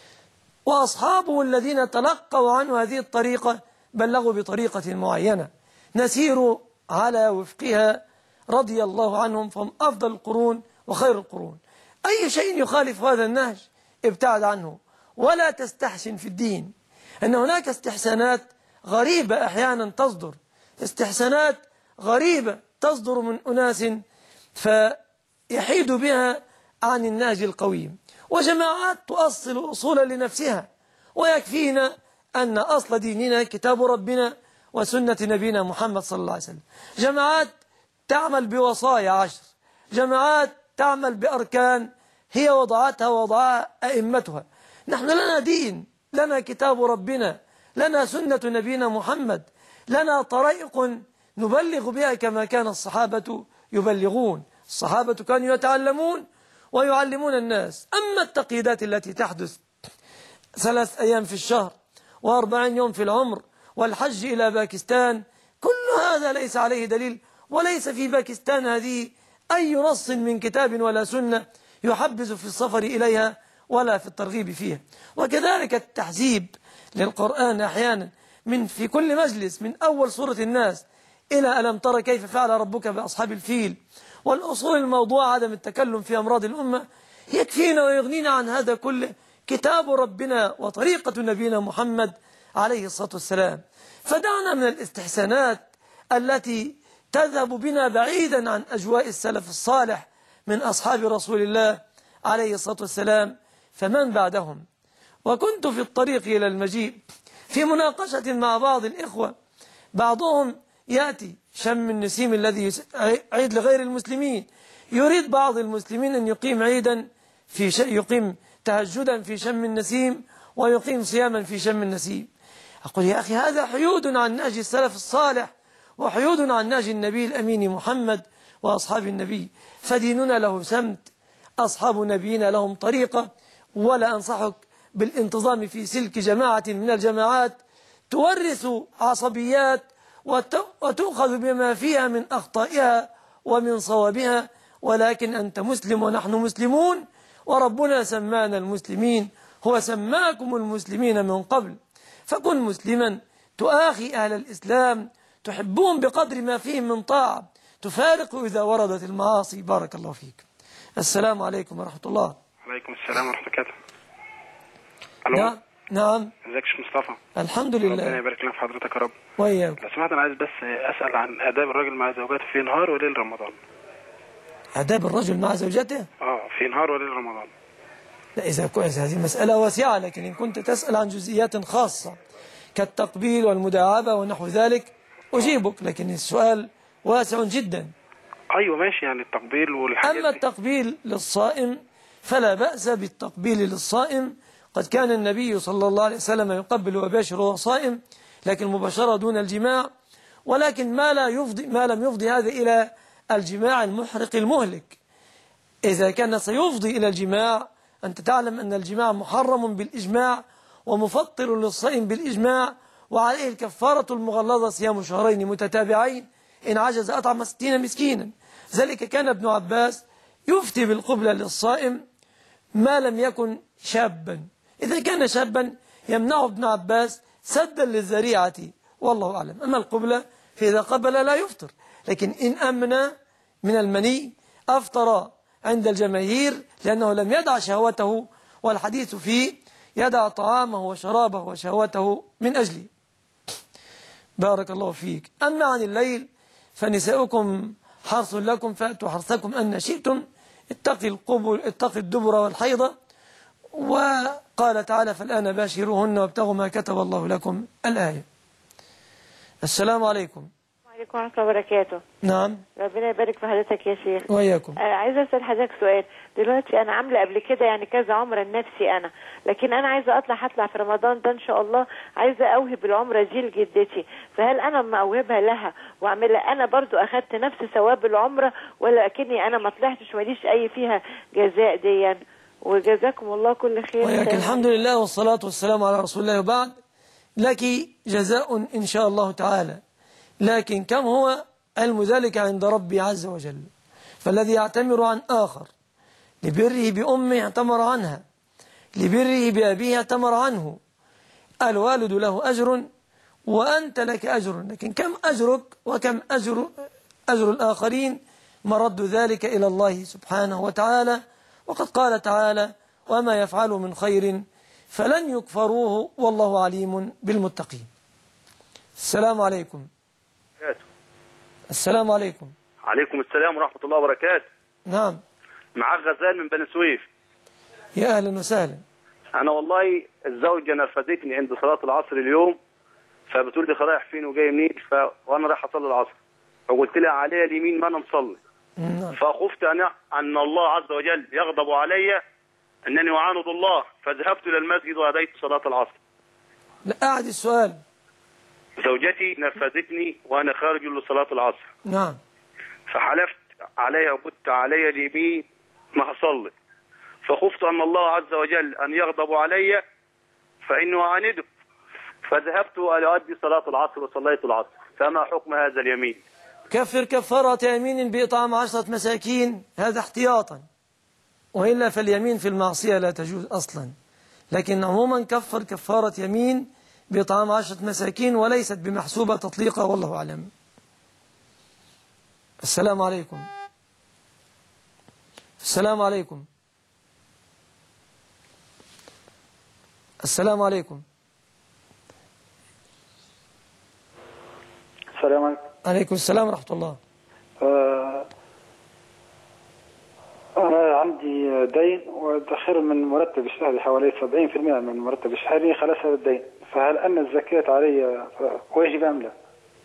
وأصحابه الذين تلقوا عنه هذه الطريقة بلغوا بطريقة معينة نسير على وفقها رضي الله عنهم، فهم أفضل القرون وخير القرون. أي شيء يخالف هذا النهج ابتعد عنه، ولا تستحسن في الدين، أن هناك استحسانات غريبة أحيانا تصدر، استحسانات غريبة تصدر من أناس فيحيد بها عن النهج القويم، وجماعات تؤصل أصولا لنفسها، ويكفينا أن أصل ديننا كتاب ربنا وسنة نبينا محمد صلى الله عليه وسلم. جماعات تعمل بوصايا 10، جماعات تعمل بأركان هي وضعتها ووضعها أئمتها. نحن لنا دين، لنا كتاب ربنا، لنا سنة نبينا محمد، لنا طريق نبلغ بها كما كان الصحابة يبلغون. الصحابة كانوا يتعلمون ويعلمون الناس. أما التقييدات التي تحدث 3 أيام في الشهر و40 يوم في العمر والحج إلى باكستان، كل هذا ليس عليه دليل، وليس في باكستان هذه أي نص من كتاب ولا سنة يحبذ في السفر إليها ولا في الترغيب فيها. وكذلك التحزيب للقرآن أحيانا في كل مجلس، من أول سورة الناس إلى ألم تر كيف فعل ربك بأصحاب الفيل، والأصول الموضوع عدم التكلم في أمراض الأمة، يكفينا ويغنينا عن هذا كله كتاب ربنا وطريقة نبينا محمد عليه الصلاة والسلام. فدعنا من الاستحسانات التي تذهب بنا بعيدا عن أجواء السلف الصالح من أصحاب رسول الله عليه الصلاة والسلام فمن بعدهم. وكنت في الطريق إلى المجيء في مناقشة مع بعض الإخوة، بعضهم يأتي شم النسيم الذي عيد لغير المسلمين، يريد بعض المسلمين أن يقيم عيدا يقيم تهجدا في شم النسيم ويقيم صياما في شم النسيم. أقول يا أخي هذا حيود عن نهج السلف الصالح وحيود عن نهج النبي الأمين محمد وأصحاب النبي، فديننا له سمت، أصحاب نبينا لهم طريقة. ولا أنصحك بالانتظام في سلك جماعة من الجماعات تورث عصبيات وتؤخذ بما فيها من أخطائها ومن صوابها، ولكن أنت مسلم ونحن مسلمون، وربنا سمانا المسلمين، هو سماكم المسلمين من قبل. فكن مسلما تؤاخي أهل الإسلام، تحبهم بقدر ما فيهم من طاعة، تفارق إذا وردت المعاصي. بارك الله فيك. السلام عليكم ورحمة الله. عليكم السلام ورحمة الله. نعم. ازيك يا شيخ مصطفى؟ الحمد لله. ربنا يبارك لنا في حضرتك يا رب. وإياك. لو سمحت أنا عايز بس أسأل عن آداب الرجل مع زوجته في نهار وليل رمضان. آداب الرجل مع زوجته؟ في نهار وليل رمضان. لا إذا كويس، هذه مسألة واسعة، لكن إن كنت تسأل عن جزئيات خاصة كالتقبيل والمداعبة ونحو ذلك أجيبك، لكن السؤال واسع جدا. أيوة ماشي، يعني التقبيل والحاجات أما التقبيل للصائم فلا بأس بالتقبيل للصائم، قد كان النبي صلى الله عليه وسلم يقبل ويباشر وهو صائم، لكن مباشرة دون الجماع، ولكن ما لم يفضي هذا إلى الجماع المحرق المهلك. إذا كان سيفضي إلى الجماع، أنت تعلم أن الجماع محرم بالإجماع ومفطر للصائم بالإجماع، وعليه الكفارة المغلظة صيام شهرين متتابعين، إن عجز أطعم 60 مسكينا. ذلك كان ابن عباس يفتي بالقبلة للصائم ما لم يكن شابا. إذا كان شابا يمنعه ابن عباس سدا للذريعة، والله أعلم. أما القبلة فإذا قبل لا يفطر، لكن إن أمن من المني أفطر عند الجماهير، لأنه لم يدع شهوته، والحديث فيه يدع طعامه وشرابه وشهوته من أجله. بارك الله فيك. أما عن الليل فنساؤكم حرث لكم فأتوا حرثكم أن شئتم، اتقي الدبر والحيضة، وقال تعالى فالآن باشروهن وابتغوا ما كتب الله لكم الآية. السلام عليكم. وعليكم ورحمة الله وبركاته. نعم. ربنا يبارك في حضرتك يا شيخ. وإياكم. عايزة أسأل حضرتك سؤال. دلوقتي أنا عاملة قبل كده يعني كذا عمرة لنفسي أنا، لكن أنا عايزة هطلع في رمضان ده إن شاء الله، عايزة أوهب العمرة دي لجدتي، فهل أنا ما أوهبها لها وأعملها أنا برضو أخدت نفس ثواب العمرة، ولا أكني أنا ما طلعتش ماليش أي فيها جزاء دي؟ وجزاكم الله كل خير. وياك الحمد لله والصلاة والسلام على رسول الله، وبعد لك جزاء إن شاء الله تعالى، لكن كم هو علم ذلك عند ربي عز وجل. فالذي يعتمر عن آخر لبره بأمه اعتمر عنها، لبره بأبيه اعتمر عنه. الوالد له أجر وأنت لك أجر، لكن كم أجرك وكم أجر الآخرين؟ مرد ذلك إلى الله سبحانه وتعالى. وقد قال تعالى وما يفعلوا من خير فلن يكفروه والله عليم بالمتقين. السلام عليكم. السلام عليكم. عليكم السلام ورحمة الله وبركاته. نعم. معاك غزال من بني سويف. يا أهلا وسهلا. أنا والله الزوجة نرفزتني عند صلاة العصر اليوم، فبتقول لي رايح فين وجاي منين، وأنا رايح أصلي العصر، فقلت لها عليها اليمين ما أنا مصلي. فخفت أن الله عز وجل يغضب علي أنني أعاند الله، فذهبت إلى المسجد وأديت صلاة العصر. لا أعد السؤال. زوجتي نرفزتني وأنا خارج لصلاة العصر. نعم. فحلفت عليها وقلت علي اليمين ما هصلي، فخفت أن الله عز وجل أن يغضب علي فإنه أعانده، فذهبت لأؤدي صلاة العصر وصليت العصر، فما حكم هذا اليمين؟ كفر كفارة يمين بإطعام 10 مساكين، هذا احتياطا، وإلا فاليمين في المعصية لا تجوز أصلا. لكن عموما كفر كفارة يمين بإطعام 10 مساكين، وليست بمحسوبة تطليقة، والله أعلم. السلام عليكم. السلام عليكم. السلام عليكم. السلام عليكم. عليكم السلام ورحمة الله. أنا عندي دين وأدخر من مرتب الشهري حوالي 70% من مرتب الشهري، خلاص هذا الدين، فهل أن الزكاة علي واجب أم لا؟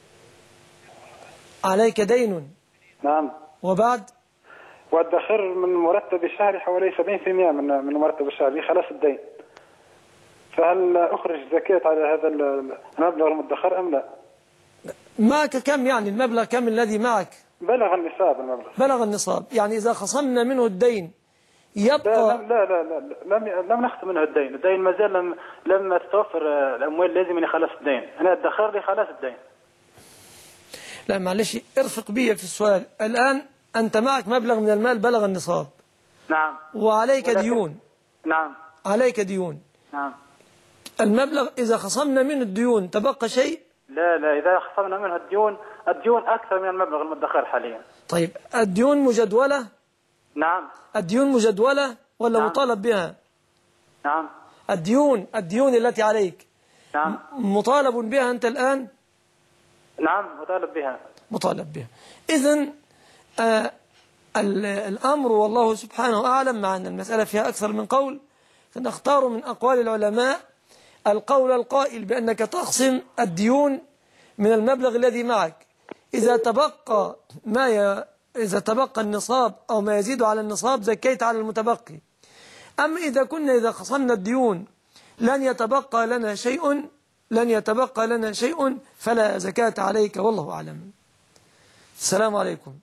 عليك دين. نعم. وبعد؟ وأدخر من مرتب الشهري حوالي 70% من مرتب الشهري، خلاص الدين، فهل أخرج زكاة على هذا المبلغ المدخر أم لا؟ معك كم يعني المبلغ كم الذي معك؟ بلغ النصاب المبلغ. بلغ النصاب، يعني إذا خصمنا منه الدين يبقى. لم نخصم منه الدين، الدين ما زال لم تتوفر الأموال لازم أن يخلص الدين، أنا أدخر لي خلاص الدين. لا معلش ارفق بي في السؤال. الآن أنت معك مبلغ من المال بلغ النصاب. نعم. وعليك ديون. نعم. عليك ديون. نعم. المبلغ إذا خصمنا منه الديون تبقى شيء؟ لا إذا خصمنا منه الديون أكثر من المبلغ المدخر حاليا. طيب الديون مجدولة؟ نعم. الديون مجدولة ولا نعم. مطالب بها؟ نعم. الديون التي عليك. نعم. مطالب بها أنت الآن؟ نعم مطالب بها. مطالب بها. إذن الأمر والله سبحانه أعلم، مع أن المسألة فيها أكثر من قول، فنختار من أقوال العلماء القول القائل بأنك تخصم الديون من المبلغ الذي معك. إذا تبقى النصاب أو ما يزيد على النصاب زكيت على المتبقي. أما إذا خصمنا الديون لن يتبقى لنا شيء فلا زكاة عليك، والله أعلم. السلام عليكم.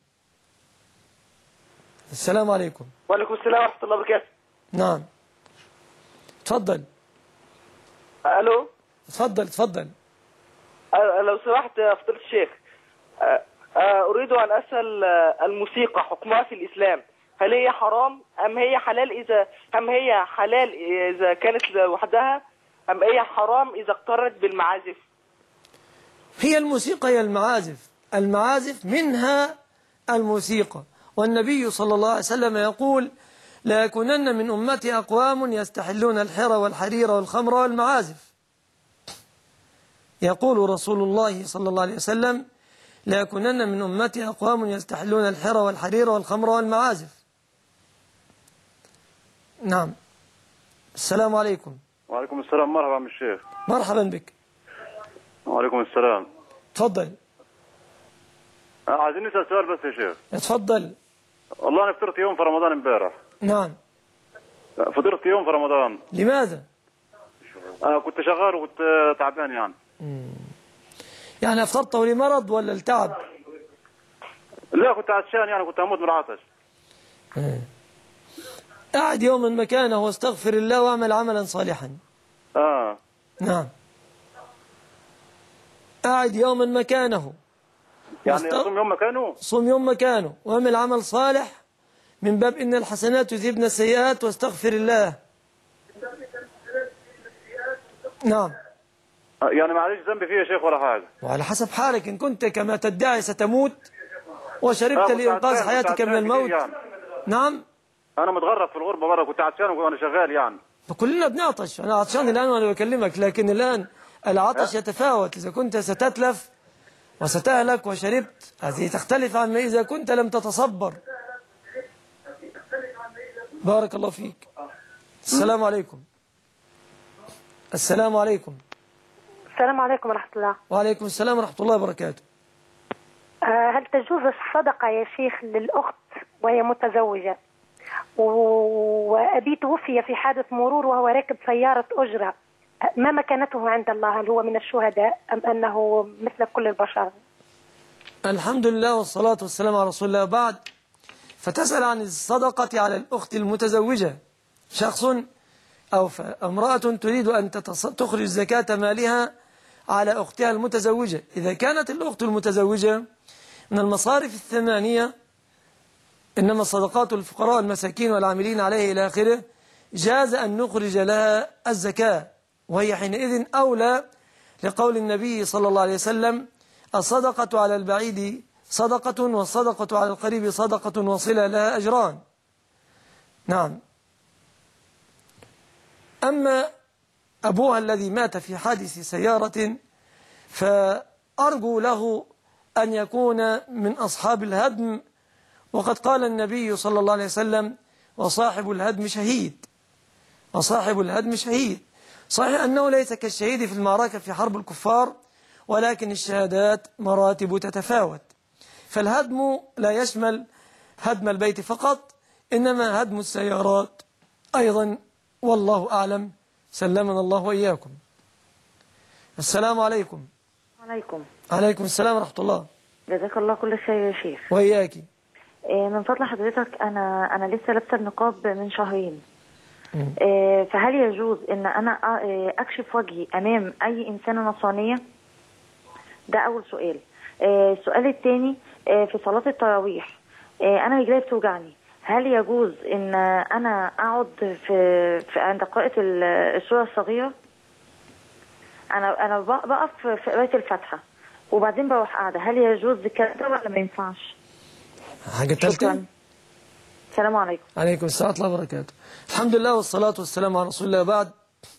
السلام عليكم. وعليكم السلام ورحمة الله وبركاته. نعم تفضل. ألو. تفضل. لو سمحت يا فضيلة الشيخ، أريد أن أسأل الموسيقى حكمها في الإسلام، هل هي حرام أم هي حلال إذا كانت لوحدها، أم هي حرام إذا اقترنت بالمعازف؟ هي الموسيقى هي المعازف منها الموسيقى، والنبي صلى الله عليه وسلم يقول: لا يكونن من أمتي أقوام يستحلون الحر والحرير والخمر والمعازف. يقول رسول الله صلى الله عليه وسلم: لا يكونن من أمتي أقوام يستحلون الحر والحرير والخمر والمعازف. نعم. السلام عليكم. وعليكم السلام. مرحبا عم الشيخ. مرحبا بك. وعليكم السلام. تفضل. عايزين نسأل سؤال بس يا شيخ. تفضل. والله أنا فطرت يوم في رمضان امبارح. نعم. فطرت يوم في رمضان. لماذا؟ أنا كنت شغال وكنت تعبان يعني. يعني أفطرته لمرض ولا التعب؟ لا كنت عطشان يعني، كنت أموت من العطش. قعد يوما مكانه واستغفر الله واعمل عملا صالحا. نعم. قعد يوما مكانه يعني صوم يوم مكانه. صوم يوم مكانه واعمل عمل صالح من باب إن الحسنات يذهبن السيئات واستغفر الله. نعم. يعني معلش ذنبي فيه يا شيخ ولا حاجة؟ وعلى حسب حالك، إن كنت كما تدعي ستموت وشربت لإنقاذ حياتك من الموت يعني. نعم. أنا متغرب في الغربة مرة، كنت عطشان وأنا شغال يعني. فكلنا بنعطش، أنا عطشان الآن وأنا بكلمك، لكن الآن العطش يتفاوت. إذا كنت ستتلف وستهلك وشربت هذه تختلف عن ما إذا كنت لم تتصبر. بارك الله فيك. السلام عليكم. السلام عليكم. السلام عليكم ورحمة الله. وعليكم السلام ورحمة الله وبركاته. هل تجوز الصدقة يا شيخ للأخت وهي متزوجة وأبي توفي في حادث مرور وهو راكب سيارة أجرة، ما مكانته عند الله؟ هل هو من الشهداء أم أنه مثل كل البشر؟ الحمد لله والصلاة والسلام على رسول الله. بعد فتسأل عن الصدقة على الأخت المتزوجة، شخص أو امرأة تريد أن تخرج زكاة مالها على أختها المتزوجة. إذا كانت الأخت المتزوجة من المصارف الثمانية، إنما الصدقات للفقراء والمساكين والعاملين عليه إلى آخره، جاز أن نخرج لها الزكاة، وهي حينئذ أولى لقول النبي صلى الله عليه وسلم: الصدقة على البعيد صدقة، والصدقة على القريب صدقة، وصلة لها أجران. نعم. أما أبوها الذي مات في حادث سيارة، فأرجو له أن يكون من أصحاب الهدم، وقد قال النبي صلى الله عليه وسلم: وصاحب الهدم شهيد، وصاحب الهدم شهيد. صحيح أنه ليس كالشهيد في المعركة في حرب الكفار، ولكن الشهادات مراتب تتفاوت، فالهدم لا يشمل هدم البيت فقط، إنما هدم السيارات أيضا، والله أعلم. سلمنا الله وإياكم. السلام عليكم. عليكم. عليكم السلام ورحمة الله. جزاك الله كل خير يا شيخ. وإياكي. من فضل حضرتك، أنا لسه لابسة النقاب من شهرين، فهل يجوز إن أنا أكشف وجهي أمام أي إنسانة نصرانية؟ ده أول سؤال. السؤال الثاني، في صلاة التراويح أنا رجلي بتوجعني، هل يجوز إن أنا أقعد في عند قراءة السورة الصغيرة؟ أنا بقف في قراءة الفاتحة وبعدين بروح قاعدة، هل يجوز كده ولا ما ينفعش؟ حاجة ثالثة. السلام عليكم. عليكم السلام ورحمة الله وبركاته. الحمد لله والصلاة والسلام على رسول الله. بعد،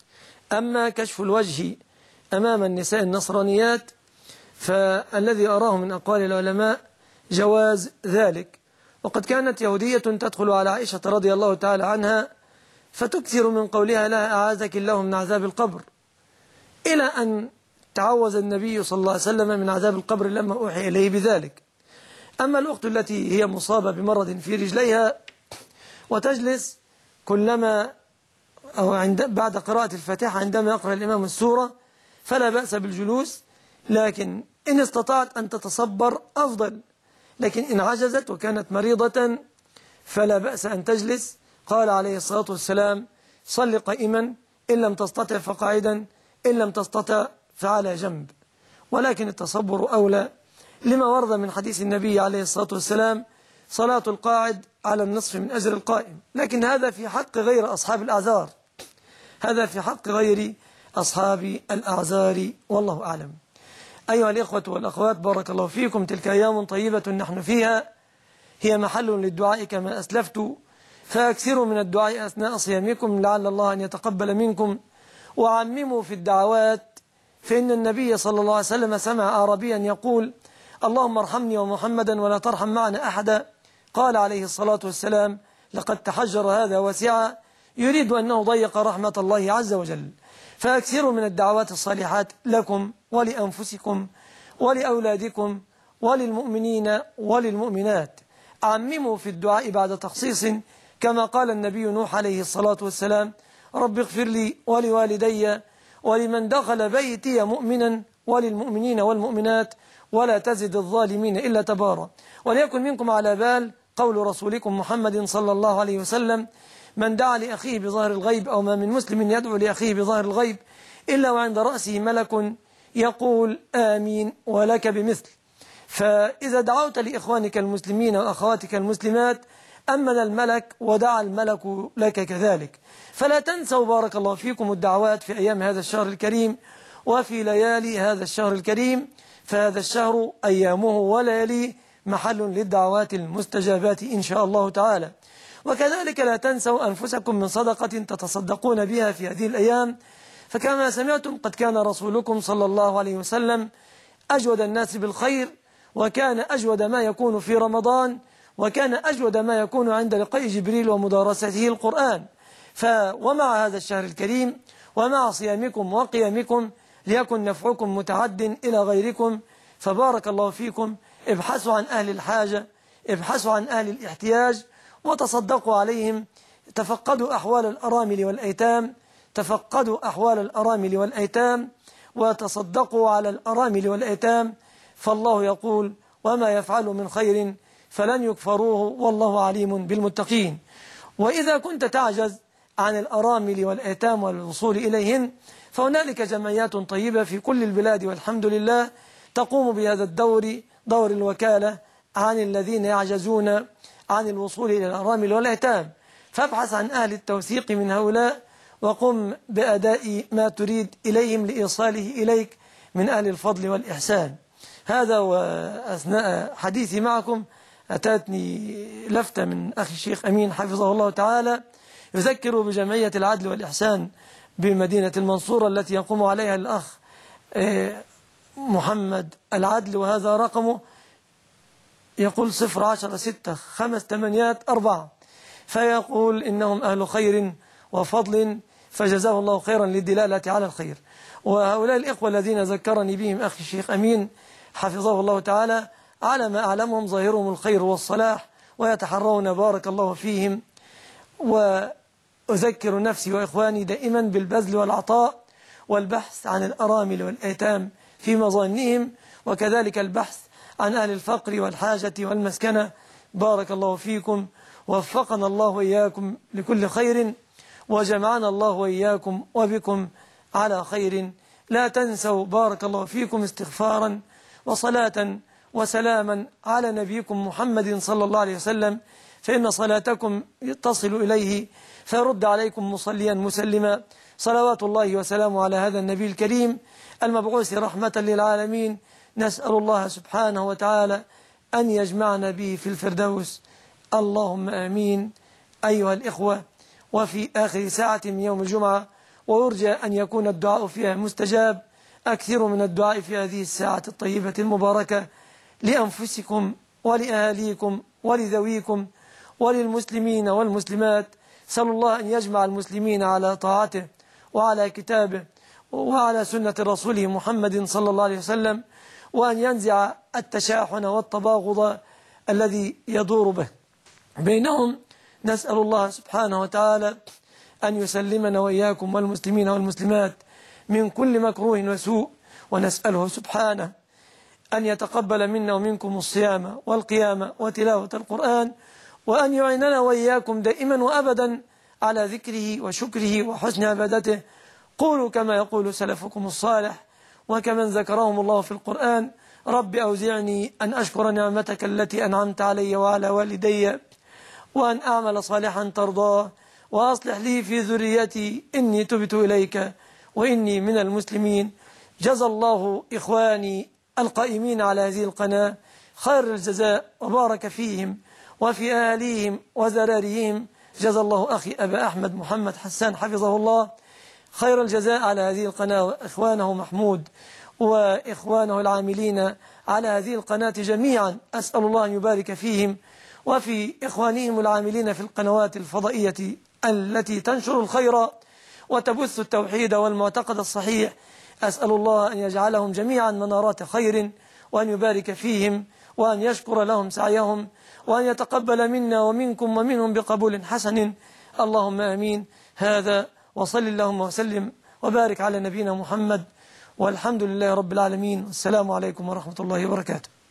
أما كشف الوجه أمام النساء النصرانيات، فالذي أراه من أقوال العلماء جواز ذلك. وقد كانت يهودية تدخل على عائشة رضي الله تعالى عنها فتكثر من قولها لها: أعاذك الله من عذاب القبر، إلى أن تعوذ النبي صلى الله عليه وسلم من عذاب القبر لما أوحي إليه بذلك. أما الأخت التي هي مصابة بمرض في رجليها وتجلس كلما أو بعد قراءة الفاتحة عندما يقرأ الإمام السورة، فلا بأس بالجلوس، لكن إن استطاعت أن تتصبر أفضل، لكن إن عجزت وكانت مريضة فلا بأس أن تجلس. قال عليه الصلاة والسلام: صل قائما، إن لم تستطع فقاعدا، إن لم تستطع فعلى جنب. ولكن التصبر أولى، لما ورد من حديث النبي عليه الصلاة والسلام: صلاة القاعد على النصف من أجر القائم. لكن هذا في حق غير أصحاب الأعذار، هذا في حق غير أصحاب الأعذار، والله أعلم. أيها الإخوة والأخوات، بارك الله فيكم. تلك أيام طيبة نحن فيها، هي محل للدعاء كما أسلفت، فأكثروا من الدعاء أثناء صيامكم لعل الله أن يتقبل منكم، وعمموا في الدعوات، فإن النبي صلى الله عليه وسلم سمع أعرابيا يقول: اللهم ارحمني ومحمدا ولا ترحم معنا أحدا. قال عليه الصلاة والسلام: لقد تحجر هذا وسعا، يريد أنه ضيق رحمة الله عز وجل. فأكثروا من الدعوات الصالحات لكم ولأنفسكم ولأولادكم وللمؤمنين وللمؤمنات. عمموا في الدعاء بعد تخصيص، كما قال النبي نوح عليه الصلاة والسلام: رب اغفر لي ولوالدي ولمن دخل بيتي مؤمنا وللمؤمنين والمؤمنات ولا تزد الظالمين إلا تبارا. وليكن منكم على بال قول رسولكم محمد صلى الله عليه وسلم: من دعا لأخيه بظاهر الغيب، أو ما من مسلم يدعو لأخيه بظاهر الغيب إلا وعند رأسه ملك يقول آمين ولك بمثل. فإذا دعوت لإخوانك المسلمين وأخواتك المسلمات أمن الملك ودعا الملك لك كذلك. فلا تنسوا بارك الله فيكم الدعوات في أيام هذا الشهر الكريم وفي ليالي هذا الشهر الكريم، فهذا الشهر أيامه وليالي محل للدعوات المستجابات إن شاء الله تعالى. وكذلك لا تنسوا أنفسكم من صدقة تتصدقون بها في هذه الأيام، فكما سمعتم قد كان رسولكم صلى الله عليه وسلم أجود الناس بالخير، وكان أجود ما يكون في رمضان، وكان أجود ما يكون عند لقاء جبريل ومدارسته القرآن. ومع هذا الشهر الكريم ومع صيامكم وقيامكم ليكن نفعكم متعد إلى غيركم، فبارك الله فيكم. ابحثوا عن أهل الحاجة، ابحثوا عن أهل الاحتياج وتصدقوا عليهم. تفقدوا أحوال الأرامل والأيتام، تفقدوا أحوال الأرامل والأيتام وتصدقوا على الأرامل والأيتام، فالله يقول: وما يفعل من خير فلن يكفروه والله عليم بالمتقين. وإذا كنت تعجز عن الأرامل والأيتام والوصول إليهن، فهنالك جمعيات طيبة في كل البلاد والحمد لله تقوم بهذا الدور، دور الوكالة عن الذين يعجزون عن الوصول إلى الأرامل والأيتام. فابحث عن أهل التوثيق من هؤلاء وقم بأداء ما تريد إليهم لإيصاله إليك من أهل الفضل والإحسان. هذا، وأثناء حديثي معكم أتتني لفتة من أخي الشيخ أمين حفظه الله تعالى يذكر بجمعية العدل والإحسان بمدينة المنصورة التي يقوم عليها الأخ محمد العدل، وهذا رقمه يقول 0106584، فيقول إنهم أهل خير وفضل فجزاه الله خيرا للدلالة على الخير. وهؤلاء الإخوة الذين ذكرني بهم أخي الشيخ أمين حفظه الله تعالى على ما أعلمهم ظاهرهم الخير والصلاح ويتحرون بارك الله فيهم. وأذكر نفسي وإخواني دائما بالبذل والعطاء والبحث عن الأرامل والأيتام في مظانهم، وكذلك البحث عن أهل الفقر والحاجة والمسكنة. بارك الله فيكم، ووفقنا الله وإياكم لكل خير، وجمعنا الله وإياكم وبكم على خير. لا تنسوا بارك الله فيكم استغفارا وصلاة وسلاما على نبيكم محمد صلى الله عليه وسلم، فإن صلاتكم تصل إليه فيرد عليكم مصليا مسلما. صلوات الله وسلامه على هذا النبي الكريم المبعوث رحمة للعالمين. نسأل الله سبحانه وتعالى أن يجمعنا به في الفردوس، اللهم آمين. أيها الإخوة، وفي آخر ساعة من يوم الجمعة ويرجى أن يكون الدعاء فيها مستجاب، أكثروا من الدعاء في هذه الساعة الطيبة المباركة لأنفسكم ولأهاليكم ولذويكم وللمسلمين والمسلمات. سألوا الله أن يجمع المسلمين على طاعته وعلى كتابه وعلى سنة رسوله محمد صلى الله عليه وسلم، وأن ينزع التشاحن والتباغض الذي يدور به بينهم. نسأل الله سبحانه وتعالى أن يسلمنا وإياكم والمسلمين والمسلمات من كل مكروه وسوء، ونسأله سبحانه أن يتقبل منا ومنكم الصيام والقيام وتلاوة القرآن، وأن يعيننا وإياكم دائما وأبدا على ذكره وشكره وحسن عبادته. قولوا كما يقول سلفكم الصالح وكمن ذكرهم الله في القرآن: رب أوزعني أن أشكر نعمتك التي أنعمت علي وعلى والدي وأن أعمل صالحا ترضاه وأصلح لي في ذريتي إني تبت إليك وإني من المسلمين. جزى الله إخواني القائمين على هذه القناة خير الجزاء وبارك فيهم وفي أهاليهم وذراريهم. جزى الله أخي أبا أحمد محمد حسان حفظه الله خير الجزاء على هذه القناة، وإخوانه محمود وإخوانه العاملين على هذه القناة جميعا. أسأل الله أن يبارك فيهم وفي إخوانهم العاملين في القنوات الفضائية التي تنشر الخير وتبث التوحيد والمعتقد الصحيح. أسأل الله أن يجعلهم جميعا منارات خير، وأن يبارك فيهم، وأن يشكر لهم سعيهم، وأن يتقبل منا ومنكم ومنهم بقبول حسن، اللهم آمين. هذا، وصل اللهم وسلم وبارك على نبينا محمد، والحمد لله رب العالمين. والسلام عليكم ورحمة الله وبركاته.